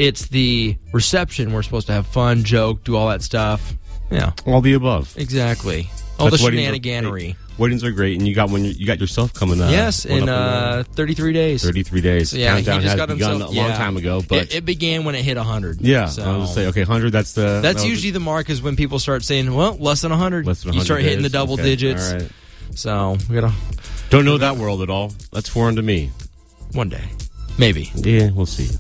It's the reception. We're supposed to have fun, joke, do all that stuff. Yeah. All the above. Exactly. All the shenaniganery. Weddings are great, and you got yourself coming up. Yes, in 33 days. 33 days. So, yeah, Countdown he just has got begun himself, a long time ago, but it began when it hit 100. Yeah, so. I was going to say, okay, 100, that's usually the mark is when people start saying, well, less than 100. Less than 100 you start hitting the double digits. All right. So, we gotta... Don't know that world at all. That's foreign to me. One day. Maybe. Yeah, we'll see.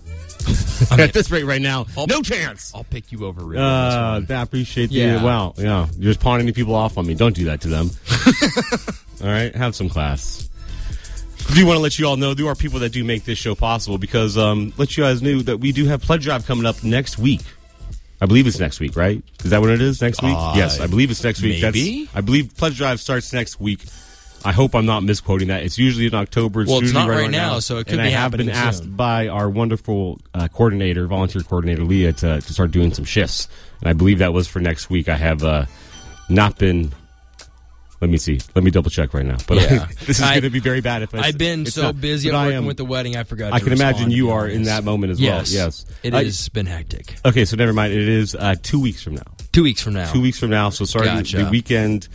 At this rate right now, no chance. I'll pick you over. I appreciate the wow. Yeah, you're just pawning people off on me. Don't do that to them. All right, have some class. I do want to let you all know there are people that do make this show possible because let you guys know that we do have Pledge Drive coming up next week. I believe it's next week, right? Is that what it is? Next week? Yes, I believe it's next week. Maybe. I believe Pledge Drive starts next week. I hope I'm not misquoting that. It's usually in October. It's not right now, so it could be happening soon. And I have been asked by our wonderful volunteer coordinator, Leah, to start doing some shifts. And I believe that was for next week. I have not been... Let me see. Let me double check right now. But this is going to be very bad. I've been so busy working with the wedding, I forgot to I can imagine you are in that moment as well. Yes. It has been hectic. Okay, so never mind. It is 2 weeks from now. 2 weeks from now. 2 weeks from now. So starting the weekend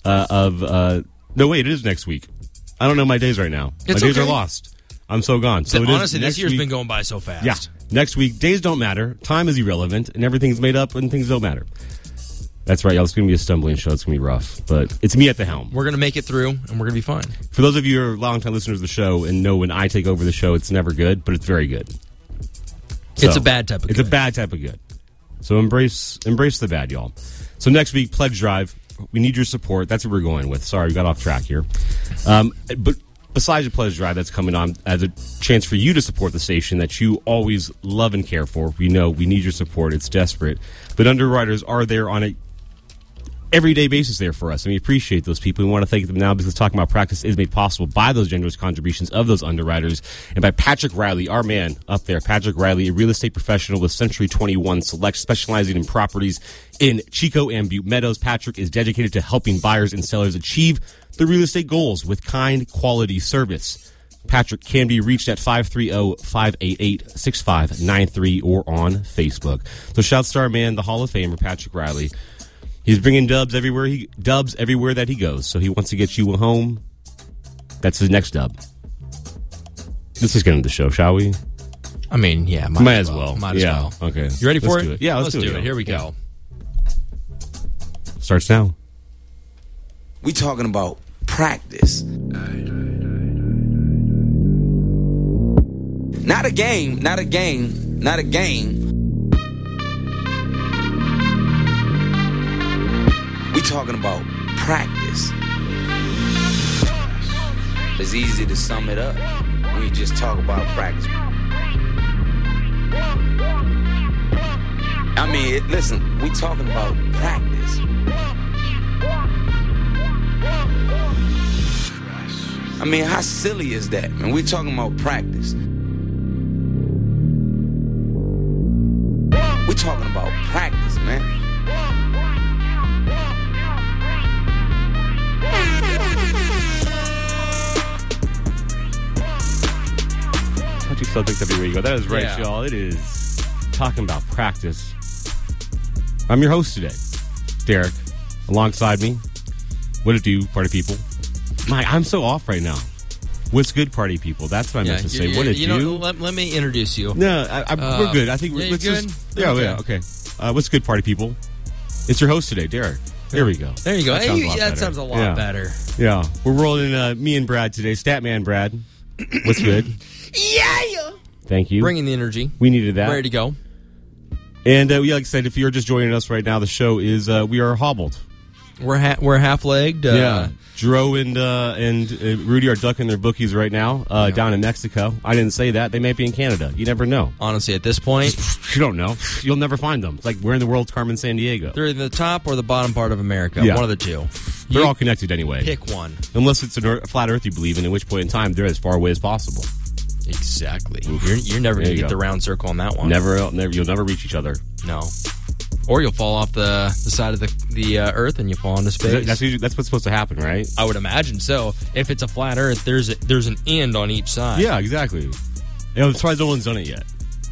of... no, wait, it is next week. I don't know my days right now. My days are lost. I'm so gone. So honestly, this year's been going by so fast. Yeah. Next week, days don't matter. Time is irrelevant, and everything's made up, and things don't matter. That's right, y'all. It's going to be a stumbling show. It's going to be rough, but it's me at the helm. We're going to make it through, and we're going to be fine. For those of you who are longtime listeners of the show and know when I take over the show, it's never good, but it's very good. So, it's a bad type of good. It's a bad type of good. So embrace the bad, y'all. So next week, Pledge Drive. We need your support. That's what we're going with. Sorry, we got off track here. But besides the Pledge Drive that's coming on as a chance for you to support the station that you always love and care for, we know we need your support. It's desperate. But underwriters are there on a everyday basis there for us, and we appreciate those people. We want to thank them now because Talking About Practice is made possible by those generous contributions of those underwriters and by Patrick Riley, our man up there. Patrick Riley, a real estate professional with Century 21 Select, specializing in properties in Chico and Butte Meadows. Patrick is dedicated to helping buyers and sellers achieve their real estate goals with kind, quality service. Patrick can be reached at 530-588-6593 or on Facebook. So shouts to our man, the Hall of Famer, Patrick Riley. He's bringing dubs everywhere that he goes. So he wants to get you a home. That's his next dub. Let's just get into the show, shall we? I mean, yeah, might as well. Might as well. Okay. You ready for it? Yeah, let's do it. Here we go. Starts now. We talking about practice. Not a game. We talking about practice. It's easy to sum it up when you just talk about practice. I mean, listen, we talking about practice. I mean, how silly is that, man? We talking about practice. We talking about practice, man. Touchy subject everywhere you go. That is right, y'all. It is Talking About Practice. I'm your host today, Derek. Alongside me, what it do, party people? I'm so off right now. What's good, party people? That's what I meant to say. What it do? Let me introduce you. No, we're good. I think we're good. Okay. What's good, party people? It's your host today, Derek. There we go. There you go. That sounds a lot better. Yeah. We're rolling me and Brad today. Statman Brad. What's good? Yeah. Thank you. Bringing the energy. We needed that. Ready to go. And like I said, if you're just joining us right now, the show is we are hobbled. We're half-legged. Yeah. Drew and Rudy are ducking their bookies right now down in Mexico. I didn't say that. They might be in Canada. You never know. Honestly, at this point, you don't know. You'll never find them. It's like where in the world's Carmen Sandiego? They're in the top or the bottom part of America. Yeah. One of the two. They're all connected anyway. Pick one. Unless it's a flat Earth you believe in, at which point in time they're as far away as possible. Exactly. You're never going to get the round circle on that one. Never. You'll never reach each other. No. Or you'll fall off the side of the Earth and you fall into space. That's what's supposed to happen, right? I would imagine so. If it's a flat Earth, there's an end on each side. Yeah, exactly. I'm surprised no one's done it yet.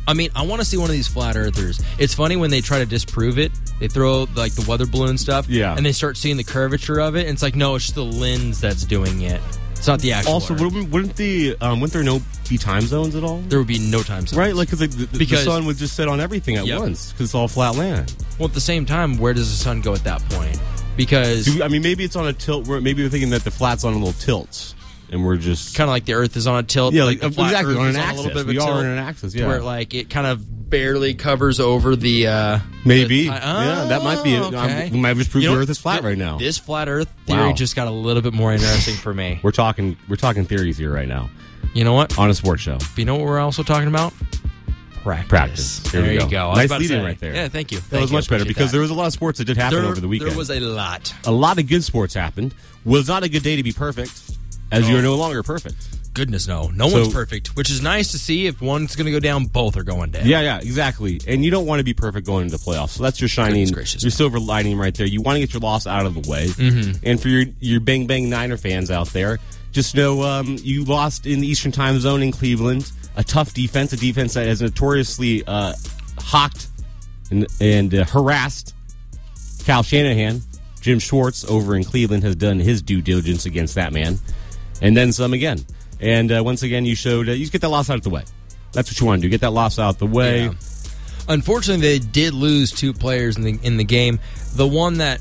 I mean, I want to see one of these flat earthers. It's funny when they try to disprove it. They throw like the weather balloon stuff, and they start seeing the curvature of it. And it's like, no, it's just the lens that's doing it. It's not the actual. Also, wouldn't there be time zones at all? There would be no time zones, right? Like because the sun would just set on everything at once because it's all flat land. Well, at the same time, where does the sun go at that point? Because maybe it's on a tilt. Maybe we're thinking that the flat's on a little tilt. And we're just kind of like the Earth is on a tilt. Yeah, like the flat exactly Earth on an is axis. On a little bit of a we tilt, are on an axis, yeah. Where like it kind of barely covers over the. Maybe, that might be it. Okay. We might have just proved the Earth is flat right now. This flat Earth theory just got a little bit more interesting for me. We're talking theories here right now. You know what? On a sports show. But you know what we're also talking about? Practice. There you go. Nice lead-in right there. Yeah, thank you. That was much better because there was a lot of sports that did happen over the weekend. There was a lot. A lot of good sports happened. Was not a good day to be perfect, as you are no longer perfect. Goodness, no. No one's perfect, which is nice to see. If one's going to go down, both are going down. Yeah, exactly. And you don't want to be perfect going into playoffs. So that's your your silver lining right there. You want to get your loss out of the way. Mm-hmm. And for your Bang Bang Niner fans out there, just know you lost in the Eastern Time Zone in Cleveland. A tough defense, a defense that has notoriously hawked and harassed Kyle Shanahan. Jim Schwartz over in Cleveland has done his due diligence against that man. And then some again. And once again, you showed you just get that loss out of the way. That's what you want to do. Get that loss out of the way. Yeah. Unfortunately, they did lose two players in the game. The one that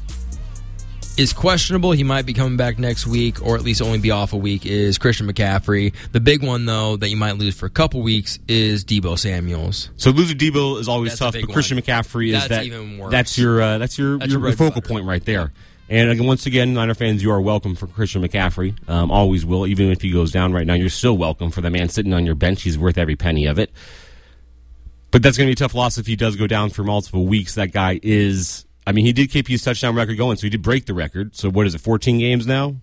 is questionable, he might be coming back next week, or at least only be off a week, is Christian McCaffrey. The big one, though, that you might lose for a couple weeks is Deebo Samuels. So losing Deebo is always tough, but Christian McCaffrey is even worse. That's your focal point right there. And again, once again, Niner fans, you are welcome for Christian McCaffrey. Always will. Even if he goes down right now, you're still welcome for the man sitting on your bench. He's worth every penny of it. But that's going to be a tough loss if he does go down for multiple weeks. That guy is... I mean, he did keep his touchdown record going, so he did break the record. So what is it, 14 games now?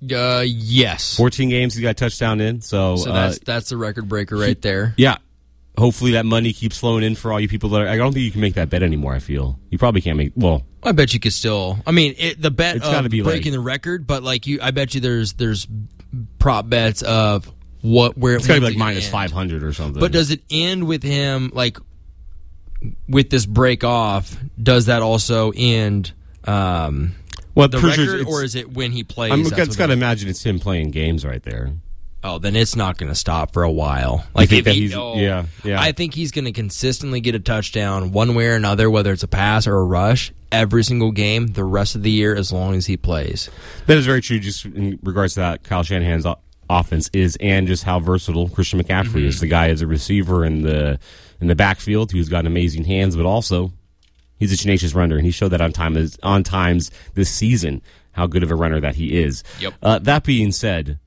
Yes. 14 games he got a touchdown in. So that's the record breaker right there. Yeah. Hopefully that money keeps flowing in for all you people that I don't think you can make that bet anymore, I feel. You probably can't make... Well... I bet you could still... I mean, the bet of be breaking the record, but I bet you there's prop bets of where it's got to be like minus 500 or something. But does it end with him, like, with this break off, does that also end the record, or is it when he plays? It's got to imagine it's him playing games right there. Oh, then it's not going to stop for a while. Like I think he's going to consistently get a touchdown one way or another, whether it's a pass or a rush, every single game the rest of the year as long as he plays. That is very true. Just in regards to that, Kyle Shanahan's offense is, and just how versatile Christian McCaffrey is. The guy is a receiver in the backfield who's got amazing hands, but also he's a tenacious runner, and he showed that on times this season how good of a runner that he is. Yep. That being said,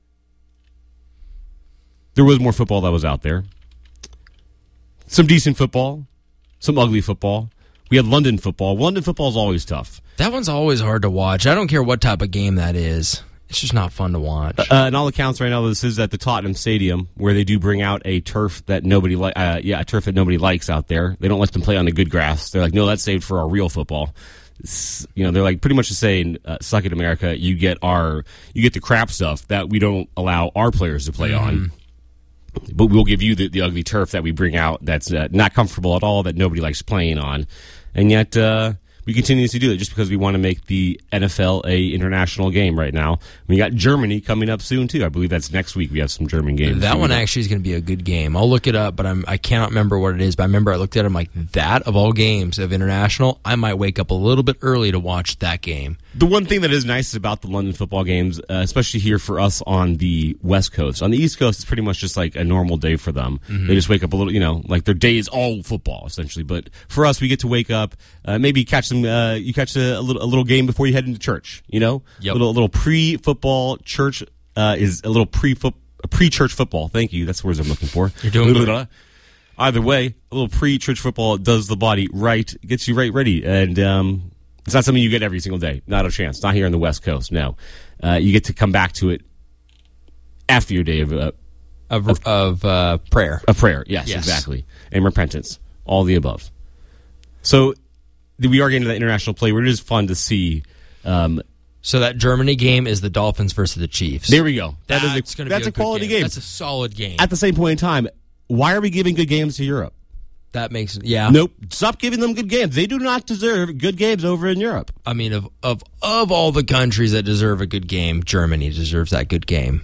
there was more football that was out there. Some decent football, some ugly football. We had London football. London football is always tough. That one's always hard to watch. I don't care what type of game that is. It's just not fun to watch. And all accounts right now, this is at the Tottenham Stadium, where they do bring out a turf that nobody a turf that nobody likes out there. They don't let them play on the good grass. They're like, no, that's saved for our real football. They're like pretty much just saying, suck it, America. You get the crap stuff that we don't allow our players to play on. But we'll give you the ugly turf that we bring out that's not comfortable at all, that nobody likes playing on. And yet we continue to do it just because we want to make the NFL a international game right now. We got Germany coming up soon, too. I believe that's next week. We have some German games. That one actually is going to be a good game. I'll look it up, but I cannot remember what it is. But I remember I looked at it, I'm like, that of all games of international, I might wake up a little bit early to watch that game. The one thing that is nice about the London football games, especially here for us on the West Coast. On the East Coast, it's pretty much just like a normal day for them. Mm-hmm. They just wake up a little, like their day is all football, essentially. But for us, we get to wake up, maybe catch some, you catch a little game before you head into church, Yep. A little pre-football church is a little pre-church football. Thank you. That's the words I'm looking for. You're doing good. Either way, a little pre-church football does the body right, gets you right ready. And, it's not something you get every single day. Not a chance. Not here on the West Coast. No, you get to come back to it after your day of prayer. Of prayer, yes, exactly, and repentance. All the above. So we are getting to the international play where it is fun to see. So that Germany game is the Dolphins versus the Chiefs. There we go. That's a quality game. That's a solid game. At the same point in time, why are we giving good games to Europe? That makes Nope. Stop giving them good games. They do not deserve good games over in Europe. I mean, of all the countries that deserve a good game, Germany deserves that good game.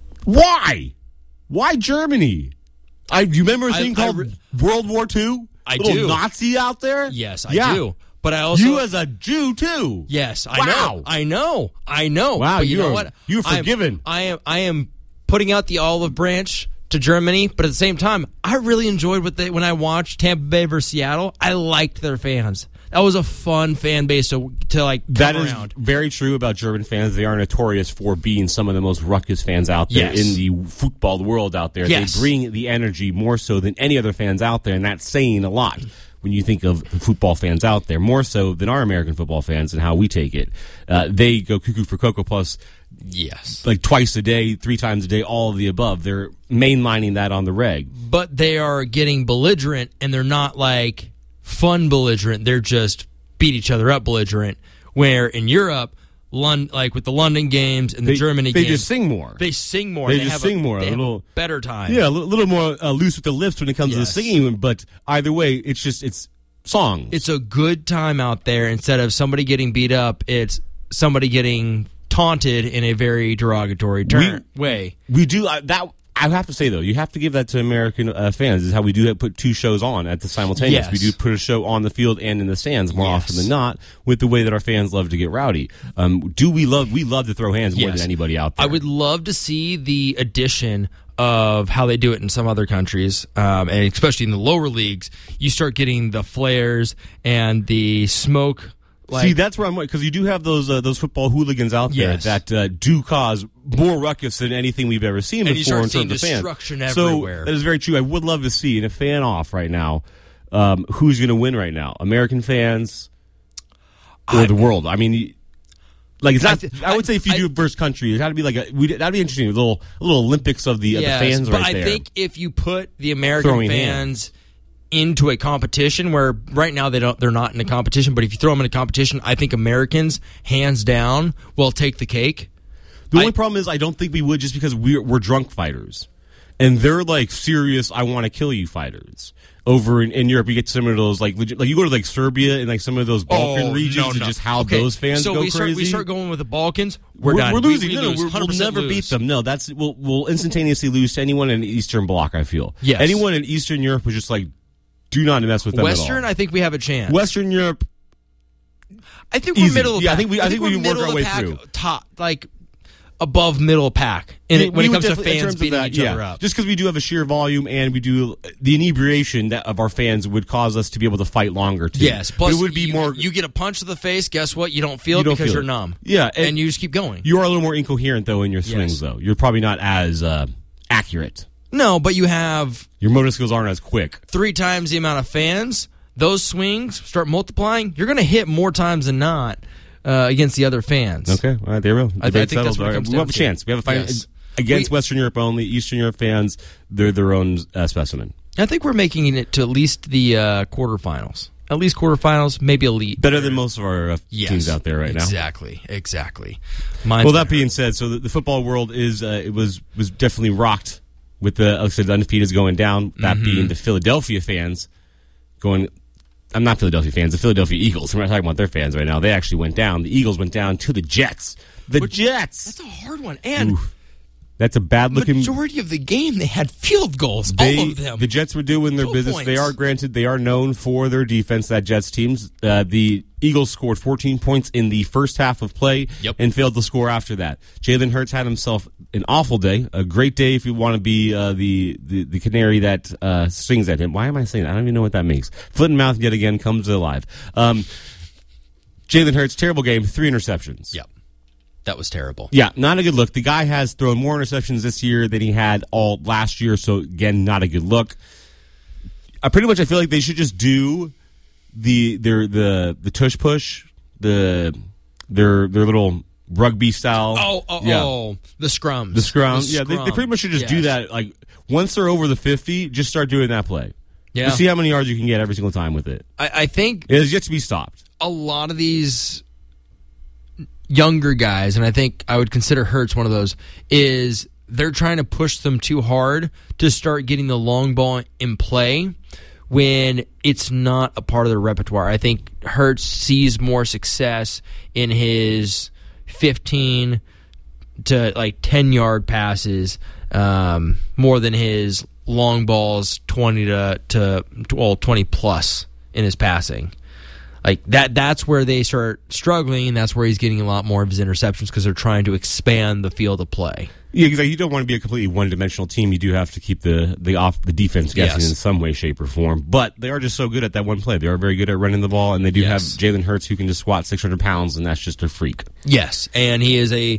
Why? Why Germany? Do you remember a thing called World War II? I Little do. Nazi out there? Yes, I do. But I also you as a Jew too. Yes, I Wow. know. Wow, but you know what? You're forgiven. I am putting out the olive branch to Germany, but at the same time, I really enjoyed when I watched Tampa Bay versus Seattle. I liked their fans. That was a fun fan base to like come That around. is very true about German fans. They are notorious for being some of the most ruckus fans out there in the football world out there. Yes. They bring the energy more so than any other fans out there, and that's saying a lot when you think of football fans out there, more so than our American football fans and how we take it. They go cuckoo for Cocoa Puffs. Yes. Like twice a day, 3 times a day, all of the above. They're mainlining that on the reg. But they are getting belligerent, and they're not like fun belligerent. They're just beat each other up belligerent. Where in Europe, like with the London games and the Germany games, they just sing more. They sing more. They just sing more. They A have little a better time. Yeah, a little more loose with the lips when it comes to the singing. But either way, it's songs. It's a good time out there. Instead of somebody getting beat up, it's somebody getting taunted in a very derogatory way. We do that. I have to say though, you have to give that to American fans. Is how we do put 2 shows on at the simultaneous. Yes. We do put a show on the field and in the stands more often than not. With the way that our fans love to get rowdy, we love to throw hands more than anybody out there. I would love to see the addition of how they do it in some other countries, and especially in the lower leagues. You start getting the flares and the smoke. See, that's where I'm because you do have those football hooligans out there that do cause more ruckus than anything we've ever seen and before you in start terms seeing of destruction fans. everywhere. So that is very true. I would love to see in a fan off right now. Who's going to win right now? American fans or the world? I mean, like it's not. I would say if you do versus country, it had to be like that'd be interesting. A little Olympics of the fans but right there. I think if you put the American Throwing fans into a competition where right now they're not in a competition, but if you throw them in a competition, I think Americans hands down will take the cake. The only problem is I don't think we would just because we're drunk fighters. And they're like serious, I want to kill you fighters. Over in Europe, you get some of those like legit, like you go to like Serbia and like some of those Balkan regions and just how those fans go crazy. We start going with the Balkans. We're done. We're losing. We lose. We'll never beat them. No, we'll instantaneously lose to anyone in the Eastern Bloc. I feel. Yes. Anyone in Eastern Europe was just like, do not mess with them Western, at all. I think we have a chance. Western Europe, I think we're easy. middle of the Yeah, pack. I think we can work middle our of way the pack, through. Top, like above middle pack when it comes to fans beating each other up. Just because we do have a sheer volume and we do the inebriation of our fans would cause us to be able to fight longer too. Yes, plus it would be more. You get a punch to the face. Guess what? You don't feel it because you're numb. Yeah, and you just keep going. You are a little more incoherent though in your swings. Though you're probably not as accurate. No, but you have your motor skills aren't as quick. 3 times the amount of fans. Those swings start multiplying. You're going to hit more times than not against the other fans. Okay, all right, there we go. I think that's what it comes we down have a to. chance. We have a fight against Western Europe only. Eastern Europe fans, they're their own specimen. I think we're making it to at least the quarterfinals. At least quarterfinals, maybe elite. Better than most of our teams out there right now. Exactly. Well, that being said, so the football world is it was definitely rocked with the undefeated going down. That being the Philadelphia fans going. I'm not Philadelphia fans. The Philadelphia Eagles. We're not talking about their fans right now. They actually went down. The Eagles went down to the Jets. Jets. That's a hard one. And that's a bad looking. Majority of the game, they had field goals. All of them. The Jets were doing their business. Points. They are known for their defense. That Jets teams. The Eagles scored 14 points in the first half of play and failed to score after that. Jalen Hurts had himself an awful day. A great day if you want to be the canary that swings at him. Why am I saying that? I don't even know what that means. Foot and mouth yet again comes alive. Jalen Hurts, terrible game, 3 interceptions. Yep. That was terrible. Yeah, not a good look. The guy has thrown more interceptions this year than he had all last year, so again, not a good look. I feel like they should just do the tush push, their little rugby style. The scrums. The scrum. They pretty much should just do that. Like once they're over the 50, just start doing that play. Yeah. You see how many yards you can get every single time with it. I think it has yet to be stopped. A lot of these younger guys, and I think I would consider Hurts one of those, is they're trying to push them too hard to start getting the long ball in play, when it's not a part of the repertoire. I think Hurts sees more success in his 15 to 10-yard passes more than his long balls 20 to 20 plus in his passing. That's where they start struggling, and that's where he's getting a lot more of his interceptions because they're trying to expand the field of play. Yeah, because you don't want to be a completely one-dimensional team. You do have to keep the defense guessing in some way, shape, or form. But they are just so good at that one play. They are very good at running the ball, and they do have Jalen Hurts who can just squat 600 pounds, and that's just a freak. Yes, and he is a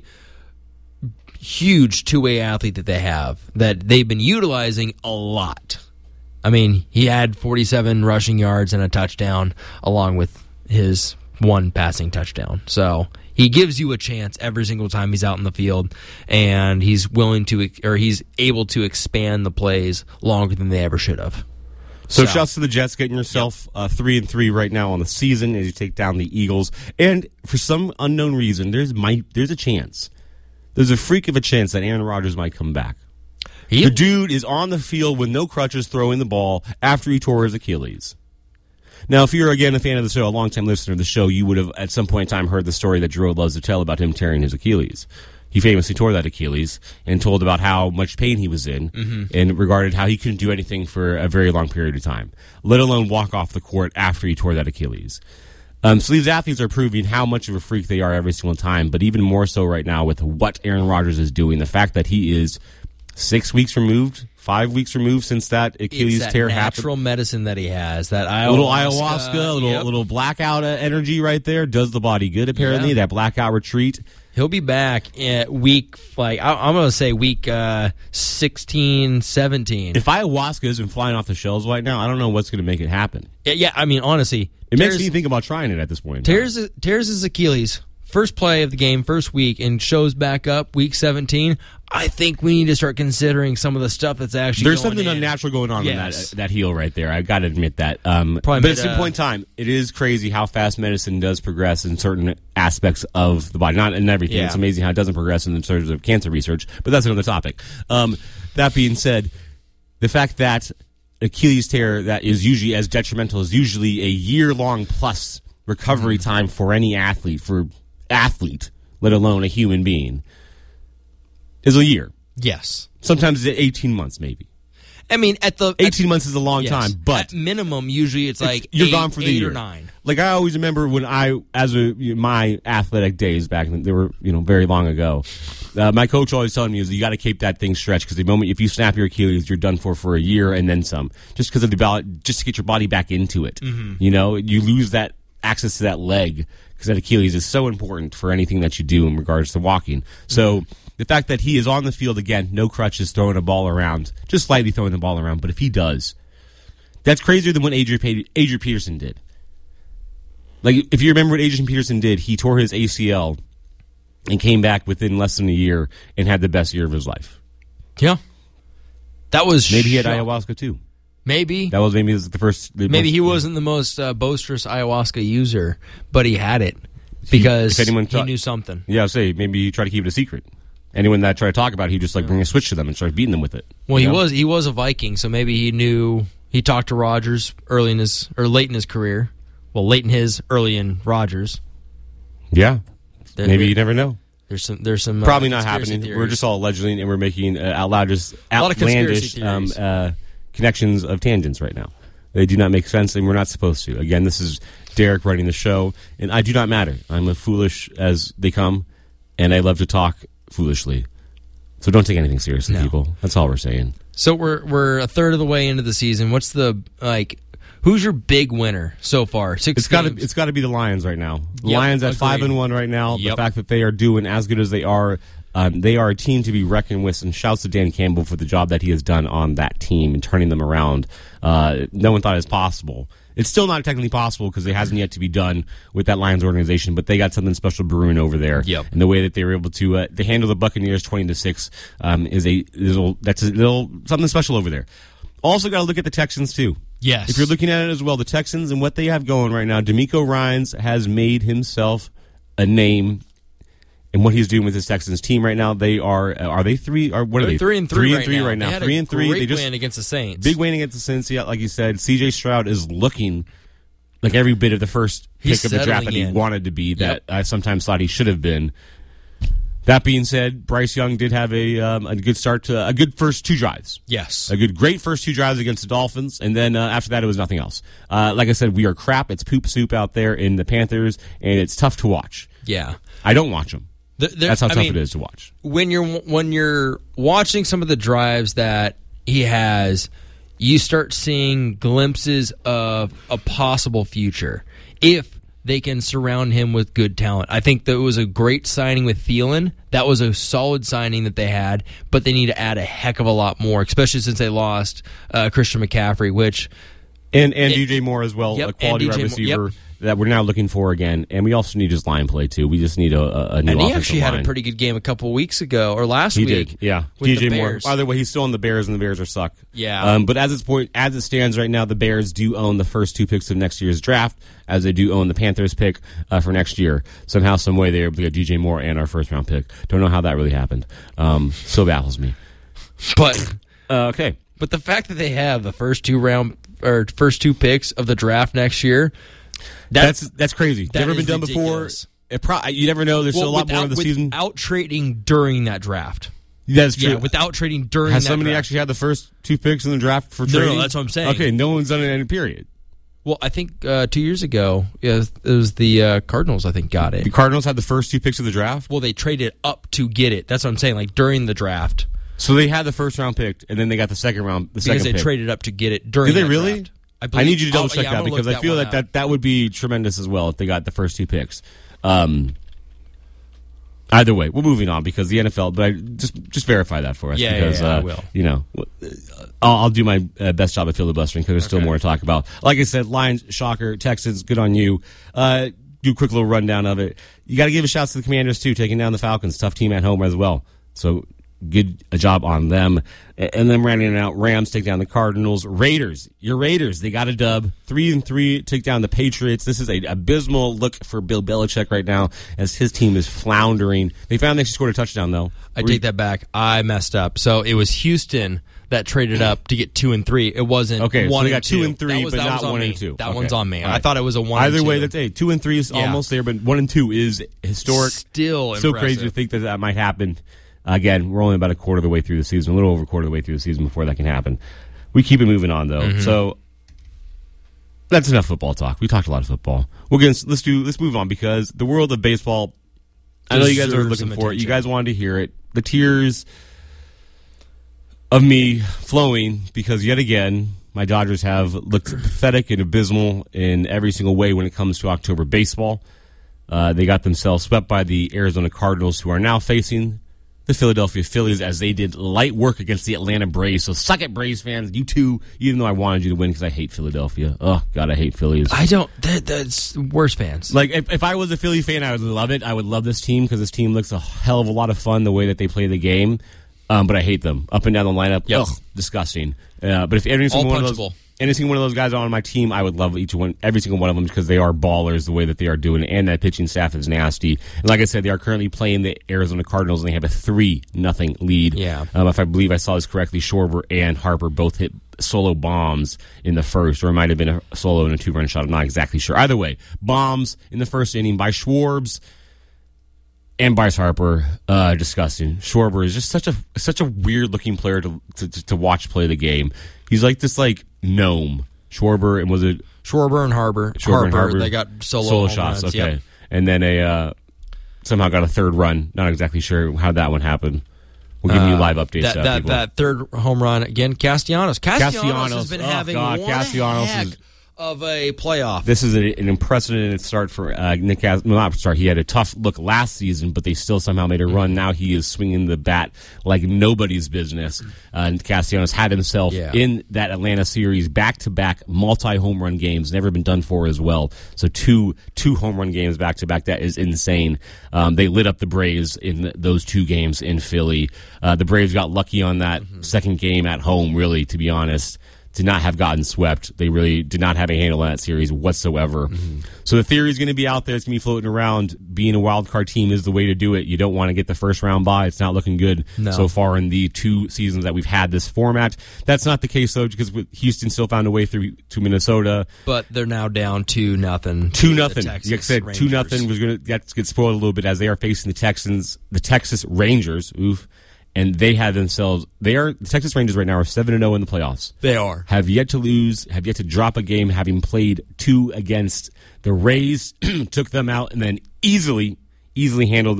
huge two-way athlete that they have that they've been utilizing a lot. I mean, he had 47 rushing yards and a touchdown along with his one passing touchdown. So he gives you a chance every single time he's out in the field, and he's able to expand the plays longer than they ever should have. So shouts to the Jets getting yourself 3-3 right now on the season as you take down the Eagles. And for some unknown reason, there's a chance. There's a freak of a chance that Aaron Rodgers might come back. The dude is on the field with no crutches throwing the ball after he tore his Achilles. Now, if you're, again, a fan of the show, a longtime listener of the show, you would have at some point in time heard the story that Drew loves to tell about him tearing his Achilles. He famously tore that Achilles and told about how much pain he was in and regarded how he couldn't do anything for a very long period of time, let alone walk off the court after he tore that Achilles. So these athletes are proving how much of a freak they are every single time, but even more so right now with what Aaron Rodgers is doing, the fact that he is 5 weeks removed since that Achilles tear happened. Natural medicine that he has, that little ayahuasca, little blackout energy right there does the body good. Apparently, that blackout retreat. He'll be back at week, I'm going to say week 16, 17. If ayahuasca isn't flying off the shelves right now, I don't know what's going to make it happen. Yeah, I mean, honestly, it makes me think about trying it at this point. Tears his Achilles. First play of the game, first week, and shows back up week 17, I think we need to start considering some of the stuff that's actually There's something unnatural going on in that heel right there. I've got to admit that. But at some point in time, it is crazy how fast medicine does progress in certain aspects of the body. Not in everything. Yeah. It's amazing how it doesn't progress in terms of cancer research, but that's another topic. That being said, the fact that Achilles tear that is usually as detrimental is usually a year-long plus recovery time for any athlete, let alone a human being, is a year. Yes. Sometimes it's 18 months, maybe. I mean, 18 months is a long time, but at minimum, usually it's you're gone for the year. Or 9. Like I always remember when my athletic days back then, they were very long ago. My coach always telling me is you got to keep that thing stretched because the moment if you snap your Achilles, you're done for a year and then some. Just because of just to get your body back into it. Mm-hmm. You lose that access to that leg because that Achilles is so important for anything that you do in regards to walking. So the fact that he is on the field again, no crutches, throwing a ball around, just slightly throwing the ball around, but if he does, that's crazier than what Adrian Peterson did. Like, if you remember what Adrian Peterson did, he tore his ACL and came back within less than a year and had the best year of his life. Yeah. That was maybe he had ayahuasca too. Maybe. That was maybe the first. Maybe he wasn't the most boisterous ayahuasca user, but he had it because he knew something. Yeah, I'll say maybe he tried to keep it a secret. Anyone that tried to talk about it, he just bring a switch to them and start beating them with it. Well, he was a Viking, so maybe he knew. He talked to Rodgers late in his career. Well, late in his, early in Rodgers. Yeah, maybe you never know. There's some probably not happening. Theories. We're just all allegedly, and we're making outlandish connections of tangents right now. They do not make sense, and we're not supposed to. Again, this is Derek running the show, and I do not matter. I'm as foolish as they come, and I love to talk foolishly. So don't take anything seriously, people. That's all we're saying. So we're a third of the way into the season. What's the who's your big winner so far? It's got to be the Lions right now. The Lions at 5-1 right now. Yep. The fact that they are doing as good as they are a team to be reckoned with, and shouts to Dan Campbell for the job that he has done on that team and turning them around. No one thought it was possible. It's still not technically possible because it hasn't yet to be done with that Lions organization, but they got something special brewing over there. Yep. And the way that they were able to handle the Buccaneers 20-6 that's a little something special over there. Also got to look at the Texans too. Yes. If you're looking at it as well, the Texans and what they have going right now, DeMeco Ryans has made himself a name and what he's doing with his Texans team right now. They are they 3 or what are they? 3-3 right now. They had 3-3. Great They just win against the Saints. big win against the Saints. Yeah, like you said, C.J. Stroud is looking like every bit of the first He's pick of the draft that he settling in. wanted to be. That I sometimes thought he should have been. That being said, Bryce Young did have a good start to a good first 2 drives. Yes. Great first 2 drives against the Dolphins, and then after that, it was nothing else. Like I said, we are crap. It's poop soup out there in the Panthers, and it's tough to watch. Yeah. I don't watch them. That's how tough it is to watch. When you're watching some of the drives that he has, you start seeing glimpses of a possible future if they can surround him with good talent. I think that it was a great signing with Thielen. That was a solid signing that they had, but they need to add a heck of a lot more, especially since they lost Christian McCaffrey, which and DJ Moore as well, Yep, a quality and DJ wide Moore, receiver yep. that we're now looking for again. And we also need his line play too. We just need a new and offensive he actually line. had a pretty good game a couple weeks ago or last He week. did, yeah. with DJ the Moore. Bears. By the way, he's still on the Bears, and the Bears are suck. Yeah. But as it stands right now, the Bears do own the first 2 picks of next year's draft, as they do own the Panthers pick for next year. Somehow, some way, they're able to get DJ Moore and our first round pick. Don't know how that really happened. So baffles me. But Okay. But the fact that they have the first 2 picks of the draft next year, That's crazy. that Never is been done ridiculous. before. You never know. There's still a lot more in the season. Without trading during that draft. That's true. Yeah, without trading during Has that somebody draft. actually had the first 2 picks in the draft for No, trading? that's what I'm saying. Okay, no one's done it in a period. Well, I think 2 years ago, it was the Cardinals, I think, got The it. Cardinals had the first 2 picks of the draft? Well, they traded up to get it. That's what I'm saying, like during the draft. So they had the first round picked, and then they got the second round. Because they pick. traded up to get it during Did they that really? draft. I need you to double check I'm that gonna because look I feel one that up. that would be tremendous as well if they got the first 2 picks. Either way, we're moving on because the NFL. But just verify that for us. Yeah, because, I will. You know, I'll do my best job at filibustering because there's still more to talk about. Like I said, Lions, shocker, Texans, good on you. Do a quick little rundown of it. You got to give a shout to the Commanders too, taking down the Falcons. Tough team at home as well. So good job on them. And then rounding it out, Rams take down the Cardinals. Raiders, your Raiders, they got a dub. 3-3, take down the Patriots. This is an abysmal look for Bill Belichick right now as his team is floundering. They found they actually scored a touchdown, though. I take that back. I messed up. So it was Houston that traded up to get 2 and 3. It wasn't Okay, so 1 they got and 2. 2 and 3, That was- but that not was on 1 and me. 2. That Okay. one's on me. All I right. thought it was a 1 Either and 2. way, that's 2 and 3 is Yeah. almost there, but 1 and 2 is historic. Still So impressive. crazy to think that might happen. Again, we're only about a quarter of the way through the season, a little over a quarter of the way through the season before that can happen. We keep it moving on, though. Mm-hmm. So that's enough football talk. We talked a lot of football. Let's move on because the world of baseball. I know you guys are Deserves looking some for it. You attention. guys wanted to hear it. The tears of me flowing because yet again my Dodgers have looked pathetic and abysmal in every single way when it comes to October baseball. They got themselves swept by the Arizona Cardinals, who are now facing the Philadelphia Phillies as they did light work against the Atlanta Braves. So suck it, Braves fans. You too, even though I wanted you to win because I hate Philadelphia. Oh, God, I hate Phillies. I don't. That's worst fans. Like, if I was a Philly fan, I would love it. I would love this team because this team looks a hell of a lot of fun the way that they play the game. But I hate them. Up and down the lineup. Yep. Ugh, disgusting. But if every single All one of punchable. those guys on my team, I would love every single one of them because they are ballers the way that they are doing it, and that pitching staff is nasty. And like I said, they are currently playing the Arizona Cardinals, and they have a 3-0 lead. Yeah. If I believe I saw this correctly, Schwarber and Harper both hit solo bombs in the first, or it might have been a solo and a 2-run shot. I'm not exactly sure. Either way, bombs in the first inning by Schwarbs and Bryce Harper. Disgusting. Schwarber is just such a weird looking player to watch play the game. He's like this gnome. Schwarber, and was it Schwarber and Harper. Schwarber and Harper? They got solo home shots. runs, Okay, yep. and then somehow got a third run. Not exactly sure how that one happened. We'll give you live updates. That third home run again. Castellanos has Castellanos. been Oh, having God, one Castellanos heck is- of a playoff. This is an unprecedented start for Nick Castellanos. Well, not start. He had a tough look last season, but they still somehow made a run. Now he is swinging the bat like nobody's business. And Castellanos had himself in that Atlanta series back-to-back multi-home run games. Never been done for as well. So two home run games back-to-back. That is insane. They lit up the Braves in those 2 games in Philly. The Braves got lucky on that second game at home, really, to be honest. to not have gotten swept. They really did not have a handle on that series whatsoever. So the theory is going to be out there. It's going to be floating around. Being a wild card team is the way to do it. You don't want to get the first round bye. It's not looking good so far in the 2 seasons that we've had this format. That's not the case, though, because Houston still found a way through to Minnesota. But they're now down 2-0. 2-0. Like I said, 2-0 was going to get spoiled a little bit as they are facing the Texas Rangers. Oof. And they have themselves. The Texas Rangers right now are 7-0 in the playoffs. They are. Have yet to lose. Have yet to drop a game. Having played 2 against the Rays, took them out, and then easily handled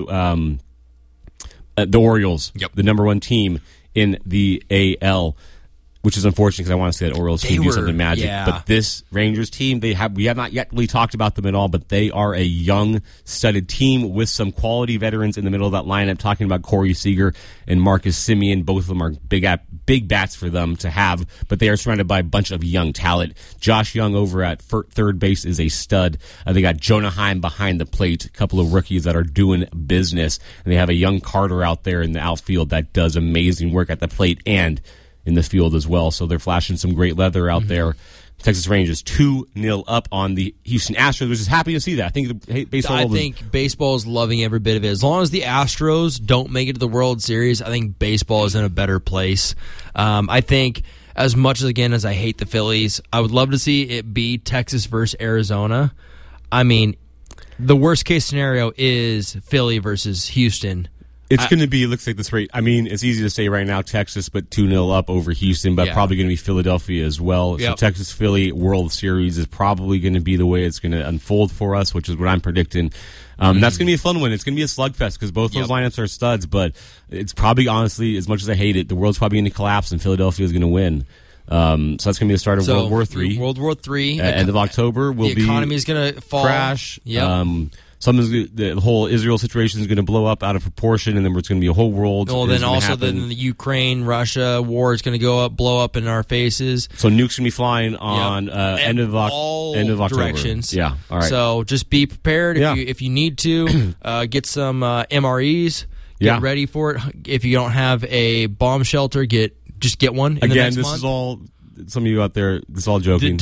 the Orioles, the number 1 team in the AL. Which is unfortunate because I want to say that Orioles can do something magic. Yeah. But this Rangers team, we have not yet really talked about them at all, but they are a young, studded team with some quality veterans in the middle of that lineup. Talking about Corey Seager and Marcus Semien, both of them are big bats for them to have, but they are surrounded by a bunch of young talent. Josh Young over at third base is a stud. They got Jonah Heim behind the plate, a couple of rookies that are doing business, and they have a young Carter out there in the outfield that does amazing work at the plate and in the field as well. So they're flashing some great leather out there. Texas Rangers 2-0 up on the Houston Astros, which is happy to see that. I think baseball is loving every bit of it. As long as the Astros don't make it to the World Series, I think baseball is in a better place. I think as much as I hate the Phillies, I would love to see it be Texas versus Arizona. I mean, the worst case scenario is Philly versus Houston. It's going to be, it looks like this rate. I mean, it's easy to say right now Texas, but 2-0 up over Houston, but probably going to be Philadelphia as well. Yep. So Texas-Philly World Series is probably going to be the way it's going to unfold for us, which is what I'm predicting. That's going to be a fun one. It's going to be a slugfest because both those lineups are studs, but it's probably, honestly, as much as I hate it, the world's probably going to collapse and Philadelphia is going to win. So that's going to be the start of World War III. World War III. End of October will be... The economy is going to fall. Crash. Yep. The whole Israel situation is going to blow up out of proportion, and then it's going to be a whole world. Well, then also the Ukraine-Russia war is going to blow up in our faces. So nukes going to be flying on end of October. Directions. Yeah, all right. So just be prepared if you need to. Get some MREs. Get ready for it. If you don't have a bomb shelter, just get one. Again, this is all. Some of you out there, this is all joking.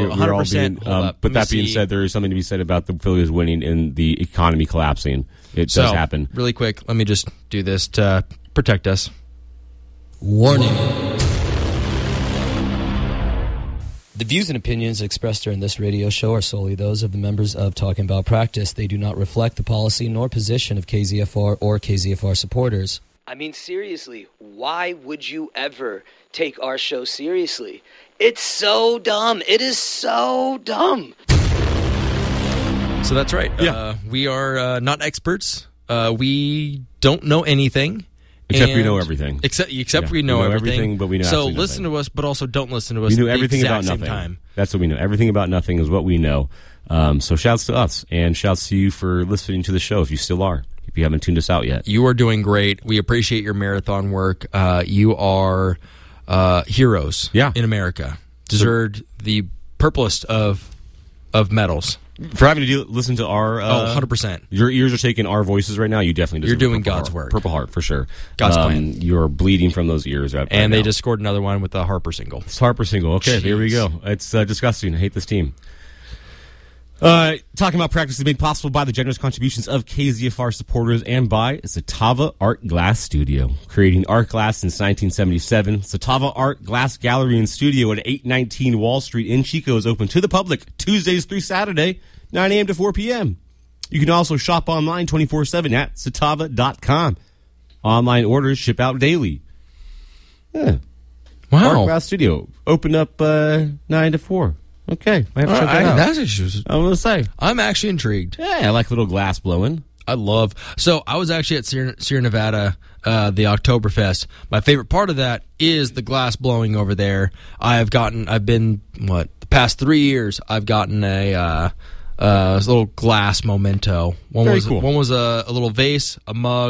100%. But that being said, there is something to be said about the Phillies winning and the economy collapsing. It does happen. Really quick, let me just do this to protect us. Warning. The views and opinions expressed during this radio show are solely those of the members of Talking About Practice. They do not reflect the policy nor position of KZFR or KZFR supporters. I mean, seriously, why would you ever take our show seriously? It's so dumb. It is so dumb. So that's right. Yeah. We are not experts. We don't know anything. Except we know everything. Except we know everything. But we know so listen to us, but also don't listen to us. We know everything about nothing. Time. That's what we know. Everything about nothing is what we know. So shouts to us, and shouts to you for listening to the show if you still are. If you haven't tuned us out yet. You are doing great. We appreciate your marathon work. You are heroes in America. Deserved the purplest of medals. For having to listen to our... 100%. Your ears are taking our voices right now. You definitely deserve You're doing God's work. Purple Heart, for sure. God's plan. You're bleeding from those ears right And now. they just scored another one with the Harper single. It's Harper single. Okay, There we go. It's disgusting. I hate this team. Talking About Practice is made possible by the generous contributions of KZFR supporters and by Zatava Art Glass Studio. Creating art glass since 1977, Zatava Art Glass Gallery and Studio at 819 Wall Street in Chico is open to the public Tuesdays through Saturday, 9 a.m. to 4 p.m. You can also shop online 24/7 at Zatava.com. Online orders ship out daily. Yeah. Wow. Art Glass Studio. Open up 9 to 4. Okay, I have to check that out. That's just, I'm going to say. I'm actually intrigued. Yeah, I like little glass blowing. I was actually at Sierra Nevada, the Oktoberfest. My favorite part of that is the glass blowing over there. The past 3 years, I've gotten a little glass memento. One was a little vase, a mug,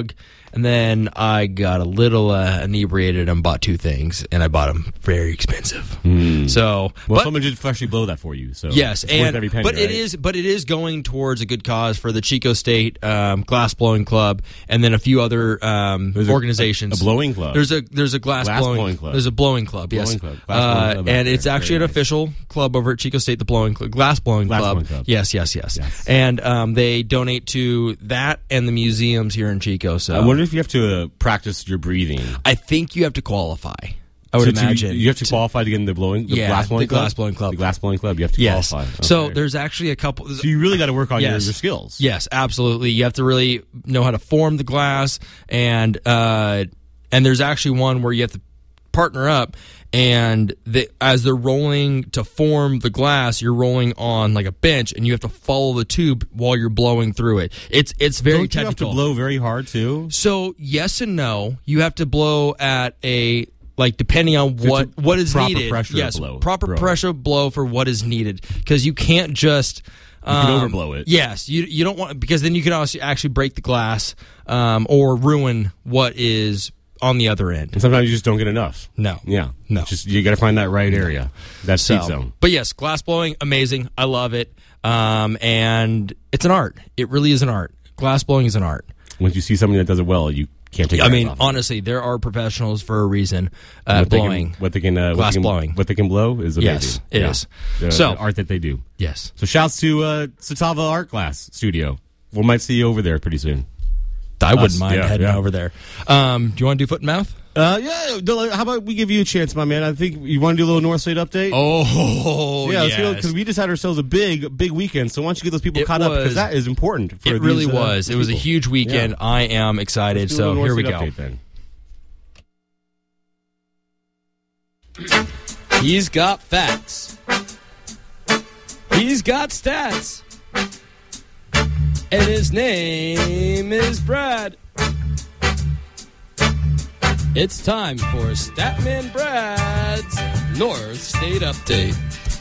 And then I got a little inebriated and bought 2 things, and I bought them very expensive. So, well, someone did freshly blow that for you. So yes, it's worth every penny, but right? it is going towards a good cause for the Chico State Glass Blowing Club, and then a few other organizations. A blowing club. There's a glass blowing club. There's a blowing club. Yes, club. Glass blowing club and it's actually an official club over at Chico State, the Glass Blowing Club. Yes. And they donate to that and the museums here in Chico. So I wonder if you have to practice your breathing. I think you have to qualify. I would imagine you have to qualify to get in the glass blowing club. The glass blowing club. You have to qualify. Okay. So there's actually a couple. So you really got to work on your skills. Yes, absolutely. You have to really know how to form the glass, and there's actually one where you have to partner up. And as they're rolling to form the glass, you're rolling on like a bench, and you have to follow the tube while you're blowing through it. It's very technical. Don't you have to blow very hard too? So yes and no. You have to blow at a depending on what is needed. Proper pressure blow for what is needed, because you can't just. You can overblow it. Yes, you don't want, because then you can also actually break the glass or ruin what is on the other end. And sometimes you just don't get enough. No. Yeah. No. You got to find that right area. That seed zone. But yes, glass blowing, amazing. I love it. And it's an art. It really is an art. Glass blowing is an art. Once you see somebody that does it well, you can't take it off. Honestly, there are professionals for a reason blowing. What they can blow is amazing. Yes, it is. The art that they do. Yes. So shouts to Satava Art Glass Studio. We might see you over there pretty soon. I wouldn't mind heading over there. Do you want to do foot and mouth? Yeah. How about we give you a chance, my man? I think you want to do a little North State update. Oh, yeah. Yes. Because we just had ourselves a big weekend. So why don't you get those people caught up, because that is important. It really was. It was a huge weekend. Yeah. I am excited. So here we go. Update, then. He's got facts. He's got stats. And his name is Brad. It's time for Statman Brad's North State Update.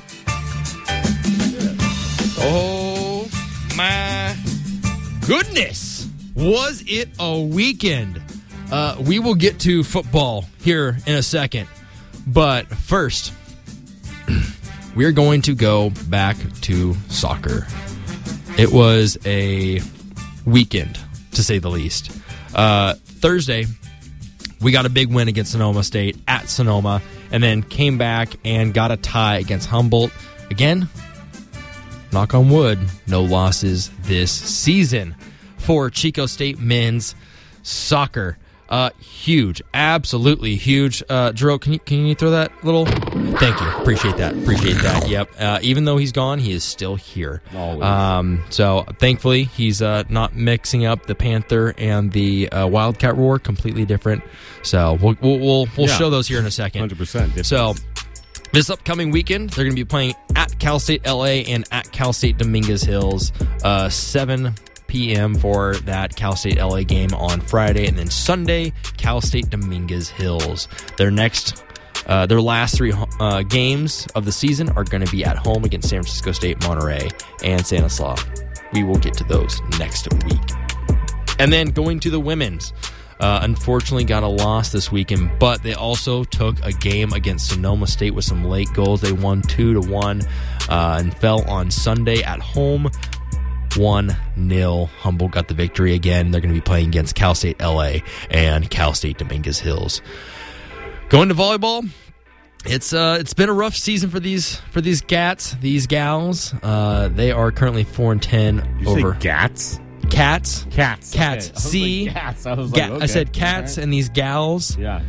Oh, my goodness. Was it a weekend? We will get to football here in a second. But first, we're going to go back to soccer. It was a weekend, to say the least. Thursday, we got a big win against Sonoma State at Sonoma, and then came back and got a tie against Humboldt. Again, knock on wood, no losses this season for Chico State men's soccer. Huge, absolutely huge. Drew, can you throw that little? Thank you, appreciate that. Yep. Even though he's gone, he is still here. Always. So thankfully, he's not mixing up the Panther and the Wildcat roar. Completely different. So we'll show those here in a second. 100%. So this upcoming weekend, they're going to be playing at Cal State LA and at Cal State Dominguez Hills. 7 p.m. for that Cal State LA game on Friday, and then Sunday, Cal State Dominguez Hills. Their last 3 games of the season are going to be at home against San Francisco State, Monterey, and Stanislaus. We will get to those next week. And then going to the women's. Unfortunately got a loss this weekend, but they also took a game against Sonoma State with some late goals. They won 2-1 and fell on Sunday at home. 1-0. Humboldt got the victory again. They're going to be playing against Cal State LA and Cal State Dominguez Hills. Going to volleyball. It's been a rough season for these gals. They are currently 4-10 over Gats. Cats. Okay. See, Cats. I said cats, and these gals. Yeah.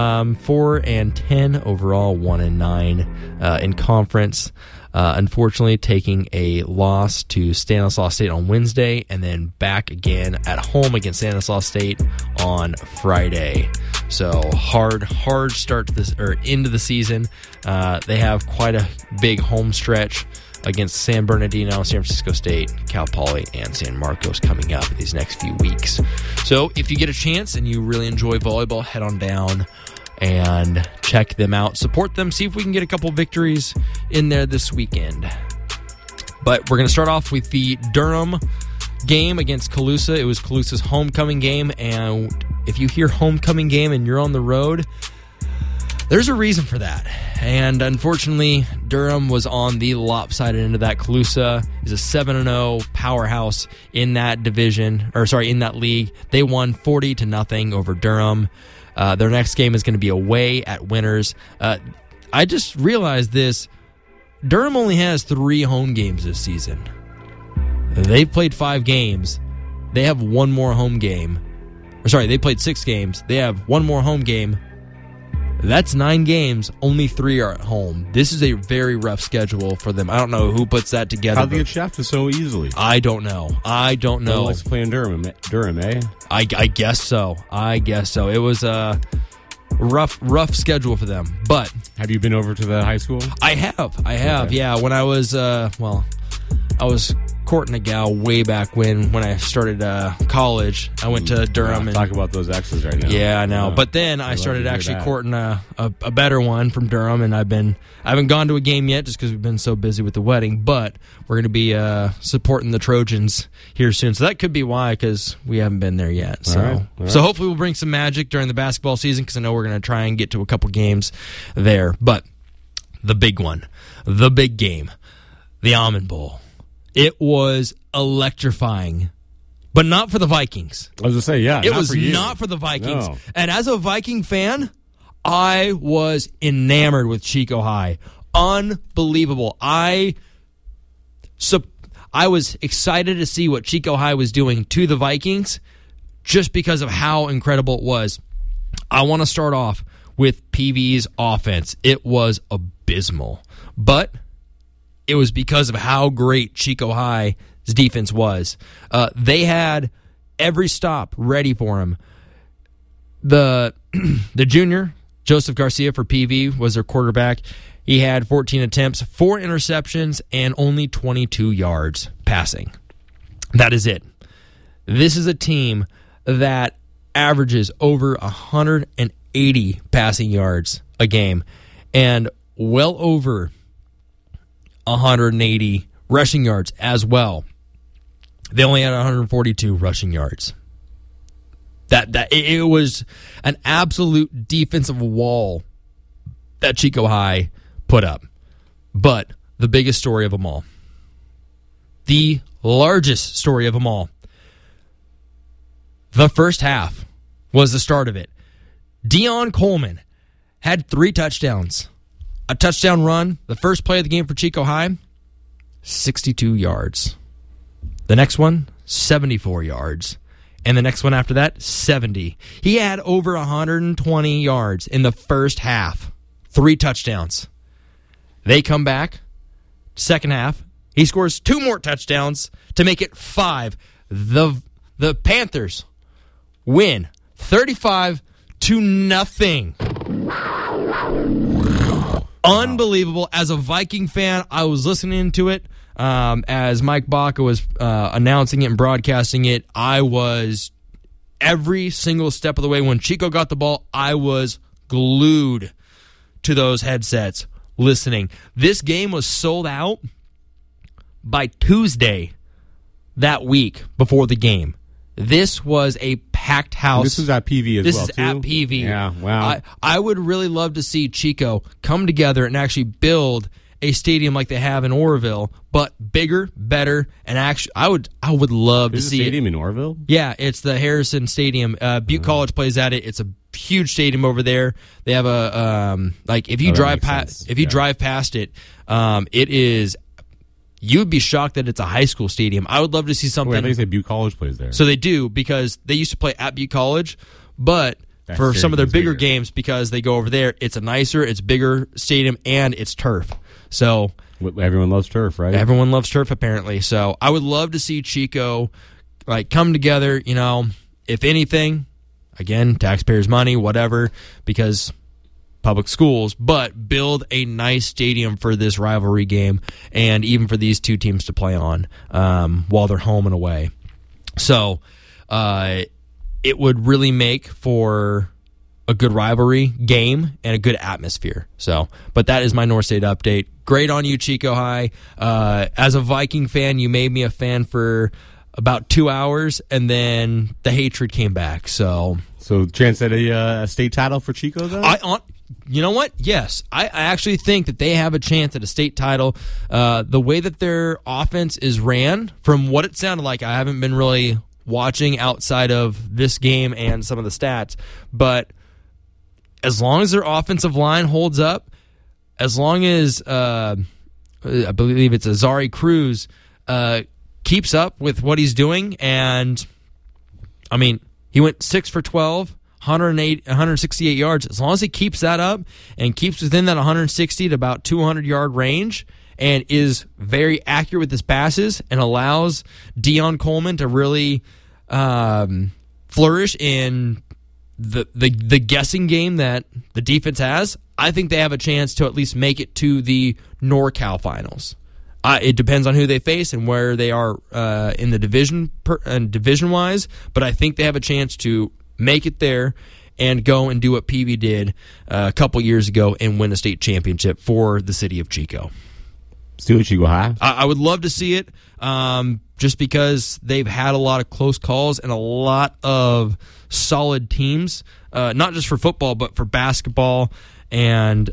4-10 overall, 1-9 in conference. Unfortunately, taking a loss to Stanislaus State on Wednesday, and then back again at home against Stanislaus State on Friday. So hard start to this or into the season. They have quite a big home stretch against San Bernardino, San Francisco State, Cal Poly, and San Marcos coming up these next few weeks. So if you get a chance and you really enjoy volleyball, head on down and check them out. Support them. See if we can get a couple victories in there this weekend. But we're going to start off with the Durham game against Calusa. It was Calusa's homecoming game, and if you hear homecoming game and you're on the road, there's a reason for that. And unfortunately, Durham was on the lopsided end of that. Calusa is a 7-0 powerhouse in that division, in that league. They won 40-0 over Durham. Their next game is going to be away at Winners. I just realized this. Durham only has 3 home games this season. They've played 5 games. They have one more home game. They played 6 games. They have one more home game. That's 9 games. Only 3 are at home. This is a very rough schedule for them. I don't know who puts that together. How do they get shafted so easily? I don't know. No one likes to play in Durham, eh? I guess so. It was a rough schedule for them. But have you been over to the high school? I have. Okay. Yeah, when I was I was courting a gal way back when I started college. I went to Durham. Talk about those exes right now. Yeah, I know. But then I started actually courting a better one from Durham, and I haven't gone to a game yet just because we've been so busy with the wedding. But we're going to be supporting the Trojans here soon, so that could be why, because we haven't been there yet. So, All right. So hopefully we'll bring some magic during the basketball season, because I know we're going to try and get to a couple games there. But the big one, the big game, the Almond Bowl. It was electrifying, but not for the Vikings. I was going to say, yeah. It was not for the Vikings. No. And as a Viking fan, I was enamored with Chico High. Unbelievable. I was excited to see what Chico High was doing to the Vikings just because of how incredible it was. I want to start off with PV's offense. It was abysmal, but it was because of how great Chico High's defense was. They had every stop ready for him. The junior, Joseph Garcia for PV, was their quarterback. He had 14 attempts, 4 interceptions, and only 22 yards passing. That is it. This is a team that averages over 180 passing yards a game and well over 180 rushing yards as well. They only had 142 rushing yards. It was an absolute defensive wall that Chico High put up. But the biggest story of them all, the largest story of them all, the first half was the start of it. Dion Coleman had 3 touchdowns. A touchdown run, the first play of the game for Chico High, 62 yards. The next one, 74 yards. And the next one after that, 70. He had over 120 yards in the first half. 3 touchdowns. They come back, second half. He scores 2 more touchdowns to make it 5. The Panthers win 35-0. Unbelievable. As a Viking fan, I was listening to it as Mike Baca was announcing it and broadcasting it. I was every single step of the way. When Chico got the ball, I was glued to those headsets listening. This game was sold out by Tuesday that week before the game. This was a packed house. This is at PV as well, This is too? at PV. Yeah, wow. I would really love to see Chico come together and actually build a stadium like they have in Oroville, but bigger, better, and actually, I would love to see it. There's a stadium in Oroville? Yeah, it's the Harrison Stadium. Butte College plays at it. It's a huge stadium over there. They have a if you drive past it, it is. You would be shocked that it's a high school stadium. I would love to see something. Wait, I think they say Butte College plays there. So they do, because they used to play at Butte College, but for some of their bigger games, because they go over there, it's a nicer, it's bigger stadium, and it's turf. So everyone loves turf, right? Everyone loves turf, apparently. So I would love to see Chico come together. If anything, again, taxpayers' money, whatever, because public schools, but build a nice stadium for this rivalry game and even for these two teams to play on while they're home and away. So it would really make for a good rivalry game and a good atmosphere. So, but that is my North State update. Great on you, Chico High. As a Viking fan, you made me a fan for about 2 hours, and then the hatred came back. So chance at a state title for Chico, though? You know what? Yes. I actually think that they have a chance at a state title. The way that their offense is ran, from what it sounded like, I haven't been really watching outside of this game and some of the stats, but as long as their offensive line holds up, as long as I believe it's Azari Cruz keeps up with what he's doing, and I mean, he went 6 for 12, 168 yards. As long as he keeps that up and keeps within that 160 to about 200-yard range and is very accurate with his passes and allows Dion Coleman to really flourish in the guessing game that the defense has, I think they have a chance to at least make it to the NorCal finals. It depends on who they face and where they are in the division-wise, but I think they have a chance to make it there and go and do what PV did a couple years ago and win a state championship for the city of Chico. Still Chico High? I would love to see it, just because they've had a lot of close calls and a lot of solid teams, not just for football, but for basketball and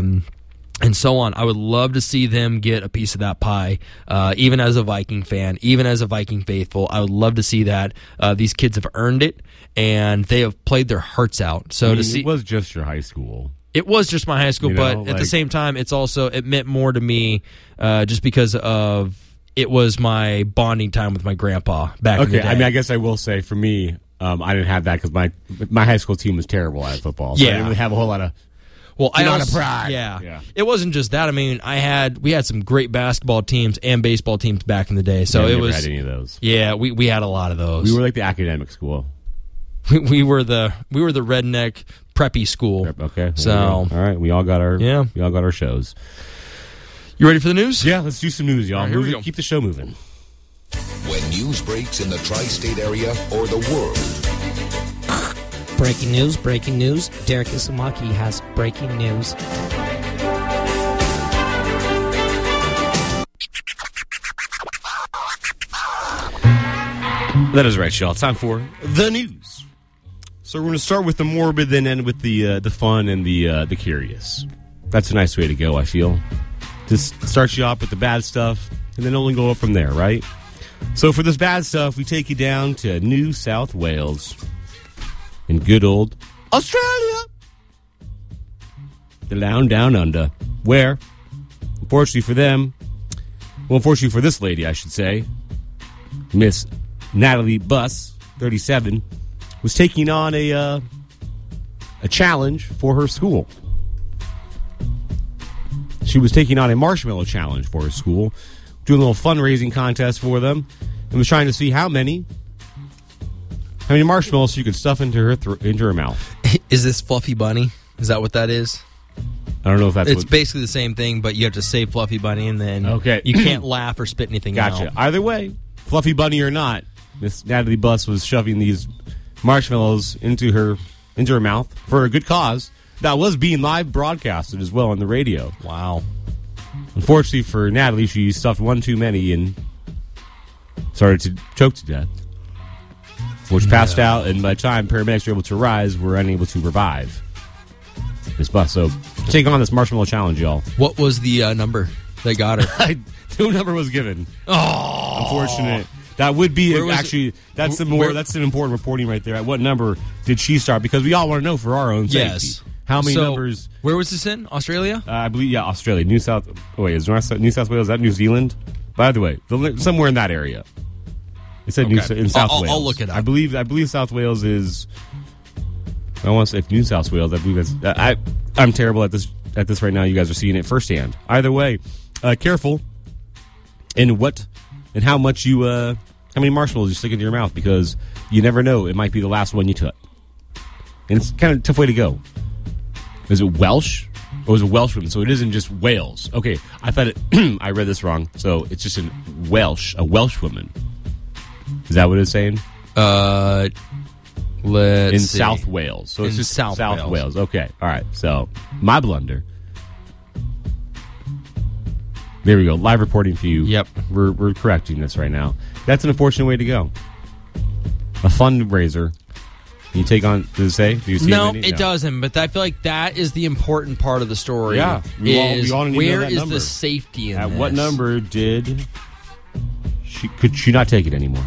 so on. I would love to see them get a piece of that pie, even as a Viking fan, even as a Viking faithful. I would love to see that. These kids have earned it, and they have played their hearts out. So to see, it was just your high school. It was just my high school, but at the same time, it meant more to me, just because of it was my bonding time with my grandpa back in the day. I mean, I guess I will say for me, I didn't have that because my high school team was terrible at football. So I didn't really have a whole lot of. Well, a lot of pride. Yeah. It wasn't just that. I mean, we had some great basketball teams and baseball teams back in the day. So it was. Never had any of those. Yeah, we had a lot of those. We were like the academic school. We were the redneck preppy school. Okay. So all right, we all got our shows. You ready for the news? Yeah, let's do some news, y'all. All right, here we go. Keep the show moving. When news breaks in the tri-state area or the world. Breaking news. Derek Isamaki has breaking news. That is right, y'all. Time for the news. So we're going to start with the morbid, then end with the fun and the curious. That's a nice way to go, I feel. Just start you off with the bad stuff, and then only go up from there, right? So for this bad stuff, we take you down to New South Wales in good old Australia. The land down under, where, unfortunately for this lady, I should say, Miss Natalie Buss, 37, was taking on a challenge for her school. She was taking on a marshmallow challenge for her school, doing a little fundraising contest for them, and was trying to see how many marshmallows she could stuff into her mouth. Is this Fluffy Bunny? Is that what that is? I don't know if that's It's basically the same thing, but you have to say Fluffy Bunny, and then you can't laugh or spit anything out. Gotcha. Either way, Fluffy Bunny or not, Miss Natalie Buss was shoving these marshmallows into her mouth for a good cause that was being live broadcasted as well on the radio. Wow. Unfortunately for Natalie, she stuffed one too many and started to choke to death, which passed out, and by the time paramedics were able to rise, were unable to revive Miss Buss. So take on this marshmallow challenge, y'all. What was the number that got her? No number was given. Oh, unfortunate. That would be that's an important reporting right there. At what number did she start? Because we all want to know for our own safety. Yes. How many numbers? Where was this in? Australia? I believe, Australia. New South Wales. Is that New Zealand? By the way, somewhere in that area. It said in South Wales. I'll look it up. I believe South Wales is. I want to say New South Wales. I believe that's. I'm terrible at this right now. You guys are seeing it firsthand. Either way, careful in what and how much you how many marshmallows you stick into your mouth, because you never know. It might be the last one you took, and it's kind of a tough way to go. Is it Welsh? Or was it Welshwoman? So it isn't just Wales. Okay, I thought I read this wrong. So it's just in Welsh, a Welsh woman. Is that what it's saying? Let's see. South Wales. So it's in just South Wales. Okay, all right. So my blunder. There we go. Live reporting for you. Yep. We're correcting this right now. That's an unfortunate way to go. A fundraiser. You take on, does it say? Do you see No, it doesn't. But I feel like that is the important part of the story. Yeah. We all need to know where that is number. the safety in At this? what number could she not take it anymore?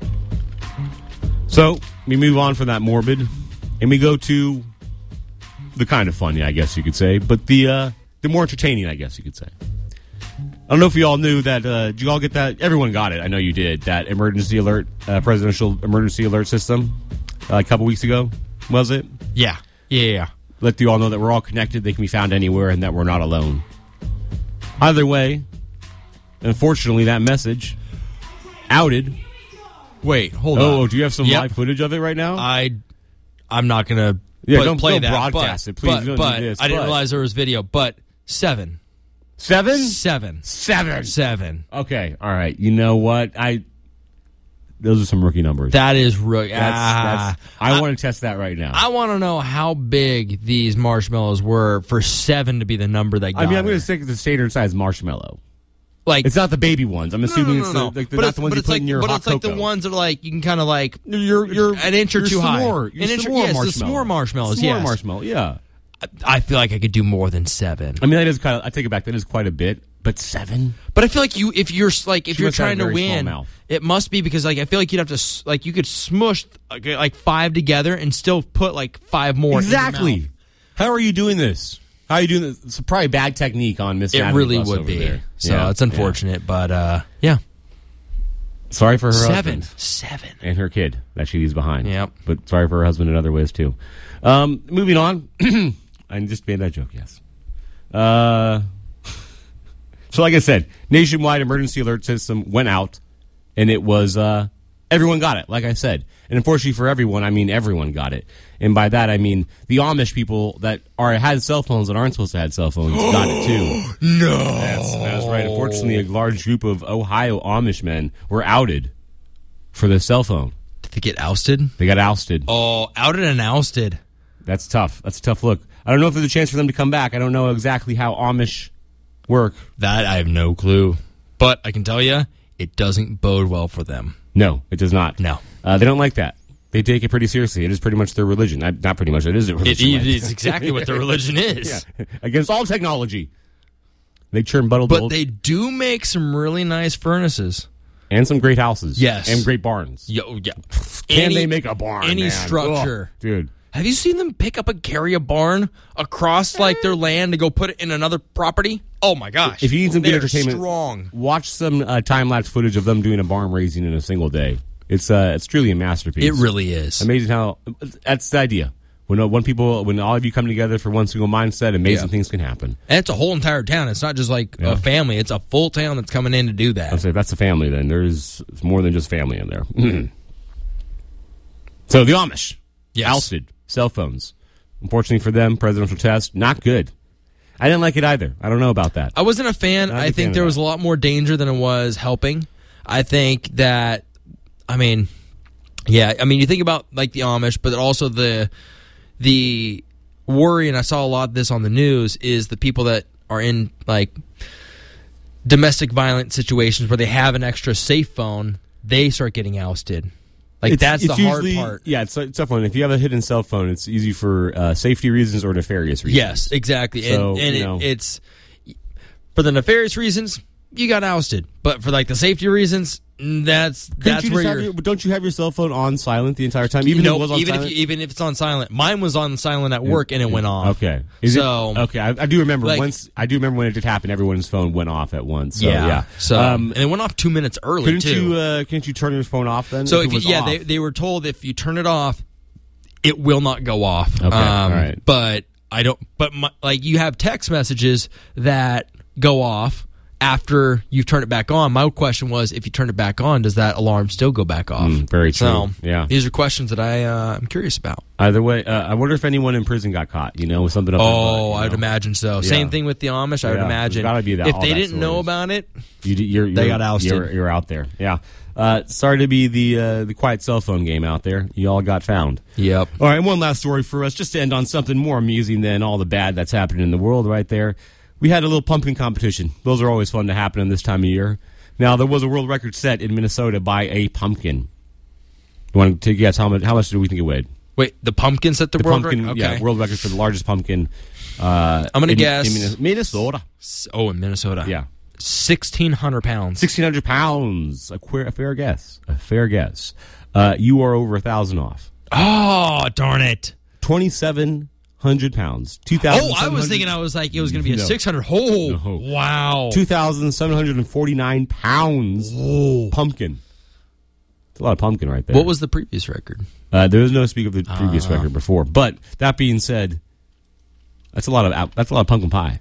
So, we move on from that morbid, and we go to the kind of funny, I guess you could say, but the more entertaining, I guess you could say. I don't know if you all knew that. Did you all get that? Everyone got it. I know you did. That emergency alert, presidential emergency alert system a couple weeks ago, was it? Yeah. Let you all know that we're all connected. They can be found anywhere and that we're not alone. Either way, unfortunately, that message outed. Wait, hold on. Oh, do you have some Yep. live footage of it right now? I'm not going to don't play that. broadcast it, please. Don't But do this, I didn't but- realize there was video. But 7. 7? 7. 7. 7. Okay, all right. You know what? Those are some rookie numbers. That is rookie. I want to test that right now. I want to know how big these marshmallows were for 7 to be the number that got I'm going her. to stick with the standard size marshmallow. Like, It's not the baby ones. I'm assuming it's no. not the But ones you put in your hot But it's like cocoa. the ones that are like, you can kind of like, You're an inch or two high. S'more. An inch, S'more yes, marshmallow. the s'more marshmallows, S'more yes. marshmallow, yeah. I feel like I could do more than 7. I mean, that is kind of. I take it back. That is quite a bit. But 7? But I feel like if you're She trying must have to a very small win, mouth. it must be because like I feel like you'd have to like you could smush like 5 together and still put like 5 more. in your Exactly. mouth. How are you doing this? How are you doing this? It's probably bad technique on Miss It Natalie really Buss would over be. there. So Yeah, it's unfortunate, but yeah. yeah. Sorry for her 7. husband 7. and her kid that she leaves behind. Yep. But sorry for her husband in other ways too. Moving on. I just made that joke. Yes. So like I said, nationwide emergency alert system went out, and it was everyone got it. Like I said, and unfortunately for everyone, I mean everyone got it, and by that I mean the Amish people that had cell phones and aren't supposed to have cell phones got it too. No, That's right. Unfortunately, a large group of Ohio Amish men were outed for their cell phone. Did they get ousted? They got ousted. Oh, outed and ousted. That's tough. That's a tough look. I don't know if there's a chance for them to come back. I don't know exactly how Amish work. That I have no clue, but I can tell you, it doesn't bode well for them. No, it does not. No. They don't like that. They take it pretty seriously. It is pretty much their religion. Not pretty much. It is their religion. It is exactly what their religion is. Yeah. Against all technology. They churn buttled But old they do make some really nice furnaces. and some great houses. Yes. And great barns. Yeah. Can they make a barn? Any man? structure. Ugh, dude. Have you seen them pick up and carry a barn across like their land to go put it in another property? Oh my gosh! If you need some good They're entertainment, strong. watch some time-lapse footage of them doing a barn raising in a single day. It's truly a masterpiece. It really is. Amazing how that's the idea. When all of you come together for one single mindset, amazing things can happen. And it's a whole entire town. It's not just like a family. It's a full town that's coming in to do that. I'll say if that's a family, then there's more than just family in there. So the Amish ousted cell phones. Unfortunately for them, presidential test not good. I didn't like it either. I don't know about that. I wasn't a fan. Not a I big fan think of there that. was a lot more danger than it was helping. I think that, you think about like the Amish, but also the worry, and I saw a lot of this on the news, is the people that are in like domestic violence situations where they have an extra safe phone, they start getting ousted. Like that's the hard part. Yeah, it's a tough one. If you have a hidden cell phone, it's easy for safety reasons or nefarious reasons. Yes, exactly. So, It's for the nefarious reasons, you got ousted. But for like the safety reasons, that's where you're. Don't you have your cell phone on silent the entire time? Even if it was on silent? Even if it's on silent, mine was on silent at work and it went off. Okay. Okay. I do remember like, once. I do remember when it did happen. Everyone's phone went off at once. So, yeah. So and it went off 2 minutes early couldn't you turn your phone off then? So if it was off? they were told if you turn it off, it will not go off. Okay. All right. But I don't. But you have text messages that go off after you've turned it back on. My question was, if you turn it back on, does that alarm still go back off? Very true. So, yeah. These are questions that I'm curious about. Either way, I wonder if anyone in prison got caught, with something up their butt, I'd imagine so. Same thing with the Amish, I would imagine. There's gotta be that, if all they that didn't know stories. about it, they got ousted. You're out there. Yeah. Sorry to be the quiet cell phone game out there. You all got found. Yep. All right, and one last story for us, just to end on something more amusing than all the bad that's happening in the world right there. we had a little pumpkin competition. Those are always fun to happen in this time of year. Now, there was a world record set in Minnesota by a pumpkin. You want to guess how much do we think it weighed? Wait, the pumpkin set the world pumpkin, record? Okay. Yeah, world record for the largest pumpkin. I'm going to guess. In Minnesota. Oh, in Minnesota. Yeah. 1,600 pounds. 1,600 pounds. A fair guess. A fair guess. You are over 1,000 off. Oh, darn it. 2,700 pounds. Oh, I was thinking it was going to be a 600. Oh, No. wow. 2,749 pounds. Whoa. Pumpkin. It's a lot of pumpkin right there. What was the previous record? There was no speak of the previous record before. But that being said, that's a lot of pumpkin pie.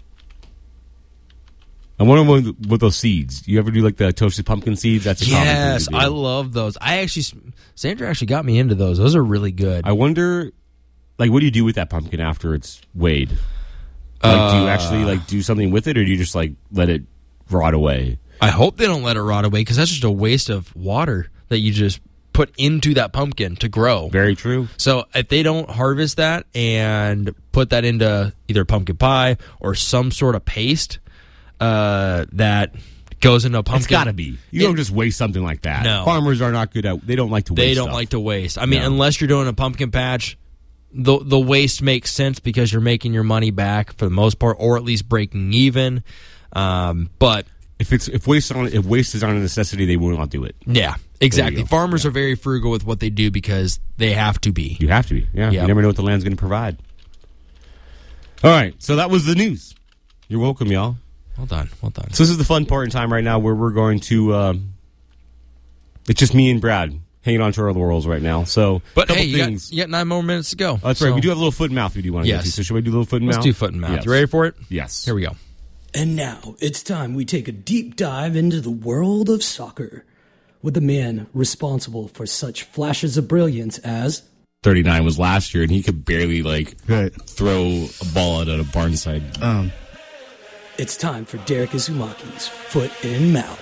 I wonder what those seeds. You ever do like the toasted pumpkin seeds? That's a common thing Yes, to do. I love those. Sandra actually got me into those. Those are really good. I wonder, like, what do you do with that pumpkin after it's weighed? Like, do you actually do something with it, or do you just let it rot away? I hope they don't let it rot away, because that's just a waste of water that you just put into that pumpkin to grow. Very true. So if they don't harvest that and put that into either pumpkin pie or some sort of paste that goes into a pumpkin. It's got to be. You don't just waste something like that. No. Farmers are not good at. They don't like to waste. They don't stuff. like to waste. I mean, unless you're doing a pumpkin patch, the waste makes sense because you're making your money back for the most part, or at least breaking even. But if waste is on a necessity, they will not do it. yeah, exactly. go. Farmers are very frugal with what they do because they have to be. You have to be. Yeah. Yep. You never know what the land's going to provide. All right. So that was the news. You're welcome, y'all. Well done. So this is the fun part in time right now where we're going to. It's just me and Brad hanging on to our laurels right now. So, But couple hey, you things. got 9 more minutes to go. Oh, that's right. We do have a little foot and mouth we do want to get to. So should we do a little foot and Let's mouth? do foot and mouth. Yes. You ready for it? Yes. Here we go. And now it's time we take a deep dive into the world of soccer with the man responsible for such flashes of brilliance as 39 was last year, and he could barely throw a ball out of a barnside. it's time for Derek Izumaki's Foot and Mouth.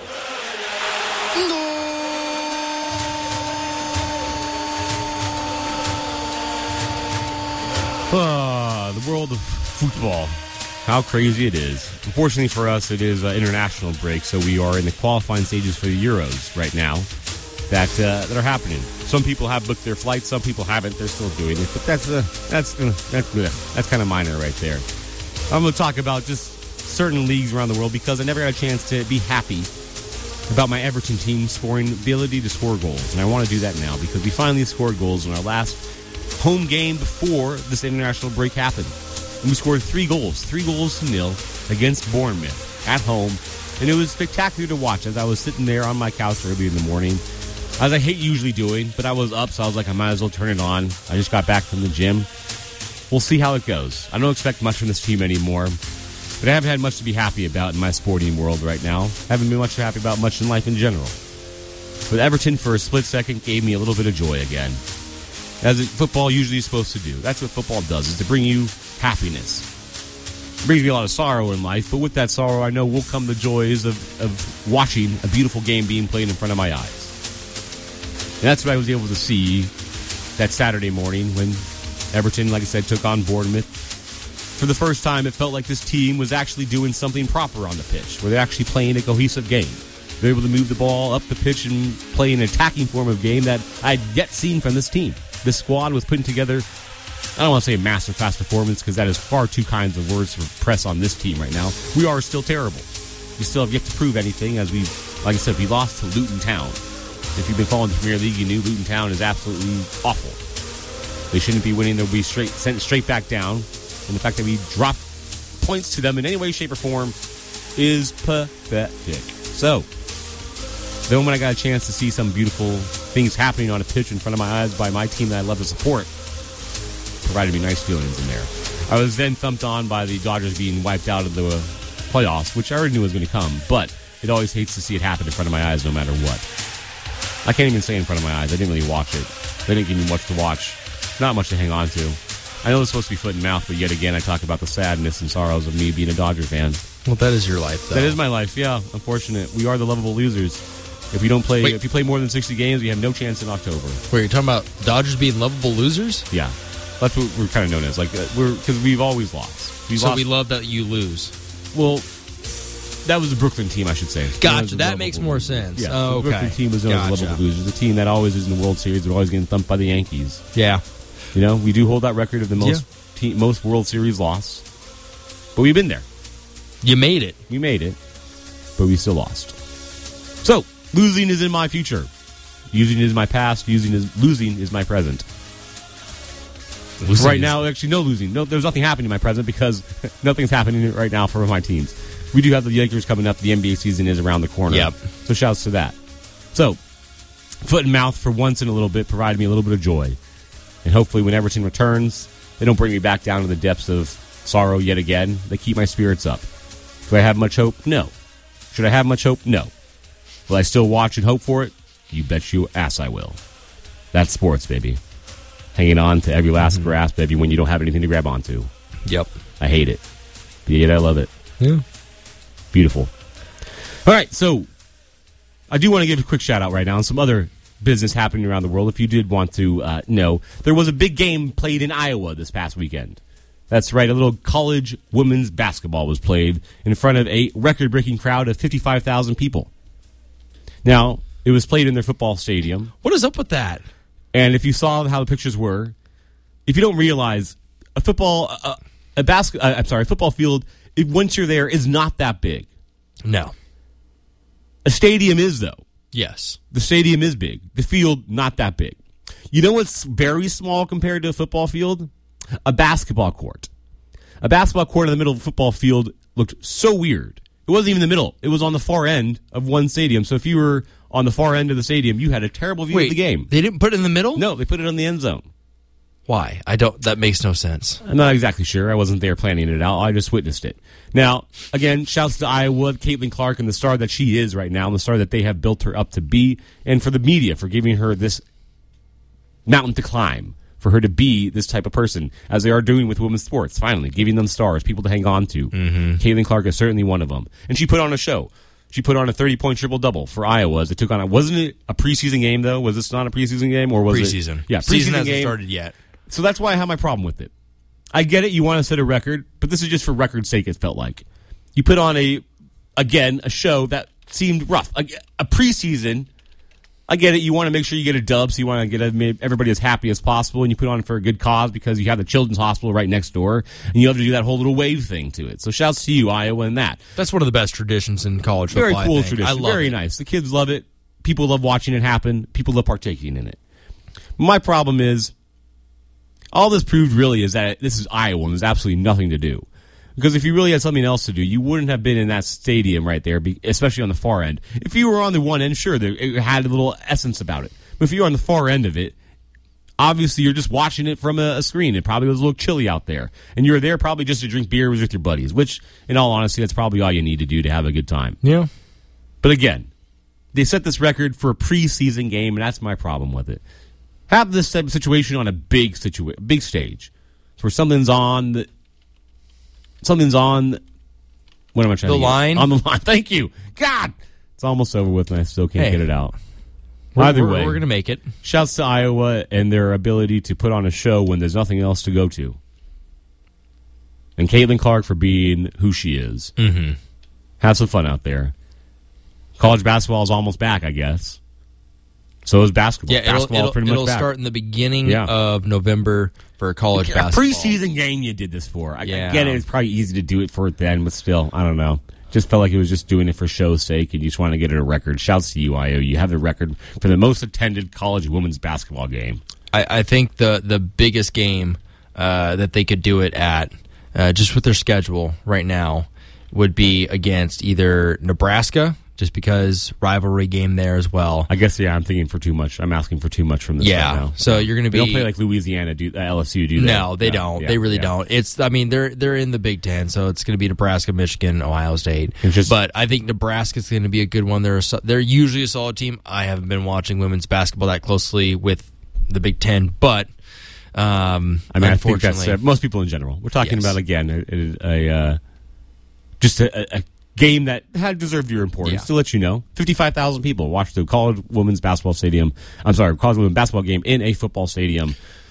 The world of football. How crazy it is. Unfortunately for us, it is international break, so we are in the qualifying stages for the Euros right now that are happening. Some people have booked their flights, some people haven't. They're still doing it, but that's kind of minor right there. I'm going to talk about just certain leagues around the world because I never got a chance to be happy about my Everton team scoring ability to score goals, and I want to do that now because we finally scored goals in our last home game before this international break happened. And we scored 3 goals, 3-0 against Bournemouth at home. And it was spectacular to watch as I was sitting there on my couch early in the morning, as I hate usually doing, but I was up, so I was like, I might as well turn it on. I just got back from the gym. We'll see how it goes. I don't expect much from this team anymore, but I haven't had much to be happy about in my sporting world right now. I haven't been much happy about much in life in general. But Everton, for a split second, gave me a little bit of joy again, as football usually is supposed to do. That's what football does, is to bring you happiness. It brings me a lot of sorrow in life, but with that sorrow, I know will come the joys of watching a beautiful game being played in front of my eyes. And that's what I was able to see that Saturday morning when Everton, like I said, took on Bournemouth. For the first time, it felt like this team was actually doing something proper on the pitch, where they're actually playing a cohesive game. They're able to move the ball up the pitch and play an attacking form of game that I'd yet seen from this team. This squad was putting together, I don't want to say a masterclass performance because that is far too kinds of words to press on this team right now. We are still terrible. We still have yet to prove anything as like I said, we lost to Luton Town. If you've been following the Premier League, you knew Luton Town is absolutely awful. They shouldn't be winning. They'll be sent straight back down. And the fact that we dropped points to them in any way, shape, or form is pathetic. So, then when I got a chance to see some beautiful things happening on a pitch in front of my eyes by my team that I love to support, provided me nice feelings in there. I was then thumped on by the Dodgers being wiped out of the playoffs, which I already knew was going to come, but it always hates to see it happen in front of my eyes no matter what. I can't even say in front of my eyes. I didn't really watch it. They didn't give me much to watch. Not much to hang on to. I know it's supposed to be foot and mouth, but yet again I talk about the sadness and sorrows of me being a Dodger fan. Well, that is your life, though. That is my life, yeah. Unfortunate. We are the lovable losers. If we don't play, if you play more than 60 games, we have no chance in October. Wait, you're talking about Dodgers being lovable losers? Yeah. That's what we're kind of known as. Like because we've always lost. We love that you lose. Well, that was the Brooklyn team, I should say. Gotcha. That makes more sense. Yeah, oh, the Brooklyn okay. team was known as the lovable losers. The team that always is in the World Series, but always getting thumped by the Yankees. Yeah. You know, we do hold that record of the most World Series loss, but we've been there. You made it. We made it, but we still lost. So, losing is in my future. Losing is my past. Losing is my present. Right now, actually, no losing. No, there's nothing happening in my present because nothing's happening right now for my teams. We do have the Lakers coming up. The NBA season is around the corner. Yep. So, shouts to that. So, foot and mouth for once in a little bit provided me a little bit of joy. And hopefully when Everton returns, they don't bring me back down to the depths of sorrow yet again. They keep my spirits up. Do I have much hope? No. Should I have much hope? No. Will I still watch and hope for it? You bet you ass I will. That's sports, baby. Hanging on to every last grasp, baby, when you don't have anything to grab onto. Yep. I hate it. But yet I love it. Yeah. Beautiful. All right, so I do want to give a quick shout-out right now on some other business happening around the world. If you did want to know, there was a big game played in Iowa this past weekend. That's right, a little college women's basketball was played in front of a record-breaking crowd of 55,000 people. Now, it was played in their football stadium. What is up with that? And if you saw how the pictures were, if you don't realize, a football field, once you're there, is not that big. No. A stadium is, though. Yes. The stadium is big. The field, not that big. You know what's very small compared to a football field? A basketball court. A basketball court in the middle of a football field looked so weird. It wasn't even in the middle. It was on the far end of one stadium. So if you were on the far end of the stadium, you had a terrible view of the game. They didn't put it in the middle? No, they put it on the end zone. Why? That makes no sense. I'm not exactly sure. I wasn't there planning it out. I just witnessed it. Now, again, shouts to Iowa, Caitlin Clark, and the star that she is right now, and the star that they have built her up to be, and for the media for giving her this mountain to climb, for her to be this type of person, as they are doing with women's sports, finally, giving them stars, people to hang on to. Caitlin Clark is certainly one of them. And she put on a show. She put on a 30-point triple-double for Iowa as they took on it. Wasn't it a preseason game, though? Was this not a preseason game? Or was preseason. It? Yeah, season hasn't game. started yet. So that's why I have my problem with it. I get it, you want to set a record, but this is just for record's sake, it felt like. You put on a show that seemed rough. A preseason, I get it, you want to make sure you get a dub, so you want to get everybody as happy as possible, and you put on for a good cause because you have the Children's Hospital right next door, and you have to do that whole little wave thing to it. So shouts to you, Iowa, and that. That's one of the best traditions in college football. Very cool tradition. I love Very it. nice. The kids love it. People love watching it happen. People love partaking in it. My problem is, all this proved really is that this is Iowa and there's absolutely nothing to do. Because if you really had something else to do, you wouldn't have been in that stadium right there, especially on the far end. If you were on the one end, sure, it had a little essence about it. But if you're on the far end of it, obviously you're just watching it from a screen. It probably was a little chilly out there. And you're there probably just to drink beers with your buddies, which, in all honesty, that's probably all you need to do to have a good time. Yeah. But again, they set this record for a preseason game, and that's my problem with it. Have this type of situation on a big stage, where something's on. What am I trying to The line? On the line. Thank you. God, it's almost over with, and I still can't get it out. Either way, we're going to make it. Shouts to Iowa and their ability to put on a show when there's nothing else to go to, and Caitlin Clark for being who she is. Mm-hmm. Have some fun out there. College basketball is almost back, I guess. So is basketball. Yeah, it'll start in the beginning of November for college basketball. A preseason game you did this for. I get it. It's probably easy to do it for it then, but still, I don't know. Just felt like it was just doing it for show's sake, and you just want to get it a record. Shouts to you, IO. You have the record for the most attended college women's basketball game. I think the biggest game that they could do it at, just with their schedule right now, would be against either Nebraska, just because rivalry game there as well. I guess, I'm thinking for too much. I'm asking for too much from this right now. So you're going to be... They don't play like Louisiana, LSU, do they? No, they don't. Yeah, they really don't. They're in the Big Ten, so it's going to be Nebraska, Michigan, Ohio State. But I think Nebraska's going to be a good one. They're usually a solid team. I haven't been watching women's basketball that closely with the Big Ten, but I think that's most people in general. We're talking about, again, just a game that had deserved your importance. To let you know, 55,000 people watched the college women's basketball game in a football stadium.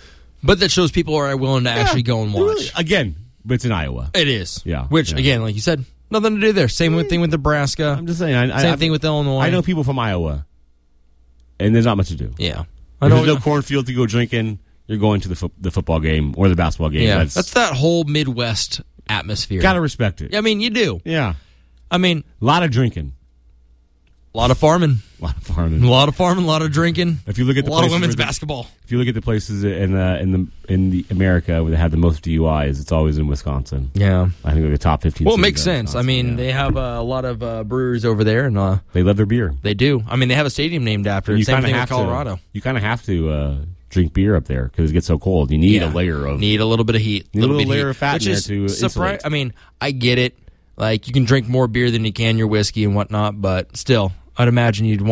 But that shows people are willing to actually go and watch. Really, again, but it's in Iowa. It is. Yeah. Which, Yeah. again, like you said, nothing to do there. Same thing with Nebraska. I'm just saying. Same thing with Illinois. I know people from Iowa, and there's not much to do. Yeah. If there's no cornfield to go drinking, you're going to the football game or the basketball game. Yeah. That's that whole Midwest atmosphere. Gotta respect it. I mean, you do. Yeah. I mean, A lot of drinking. a lot of farming. A lot of farming. A lot of farming, a lot of drinking. If you look at the a lot of places women's where basketball. If you look at the places in the America where they have the most DUIs, it's always in Wisconsin. Yeah. I think like the top 15. Well, it cities makes are sense. Wisconsin, I mean, yeah. they have a lot of breweries over there, and They love their beer. they do. I mean, they have a stadium named after it. You Same kinda thing with have Colorado. You kind of have to drink beer up there because it gets so cold. You need a layer of Need a little bit of heat. Need a little bit layer heat, of fat which in there is to insulate. I mean, I get it. Like, you can drink more beer than you can your whiskey and whatnot, but still, I'd imagine you'd want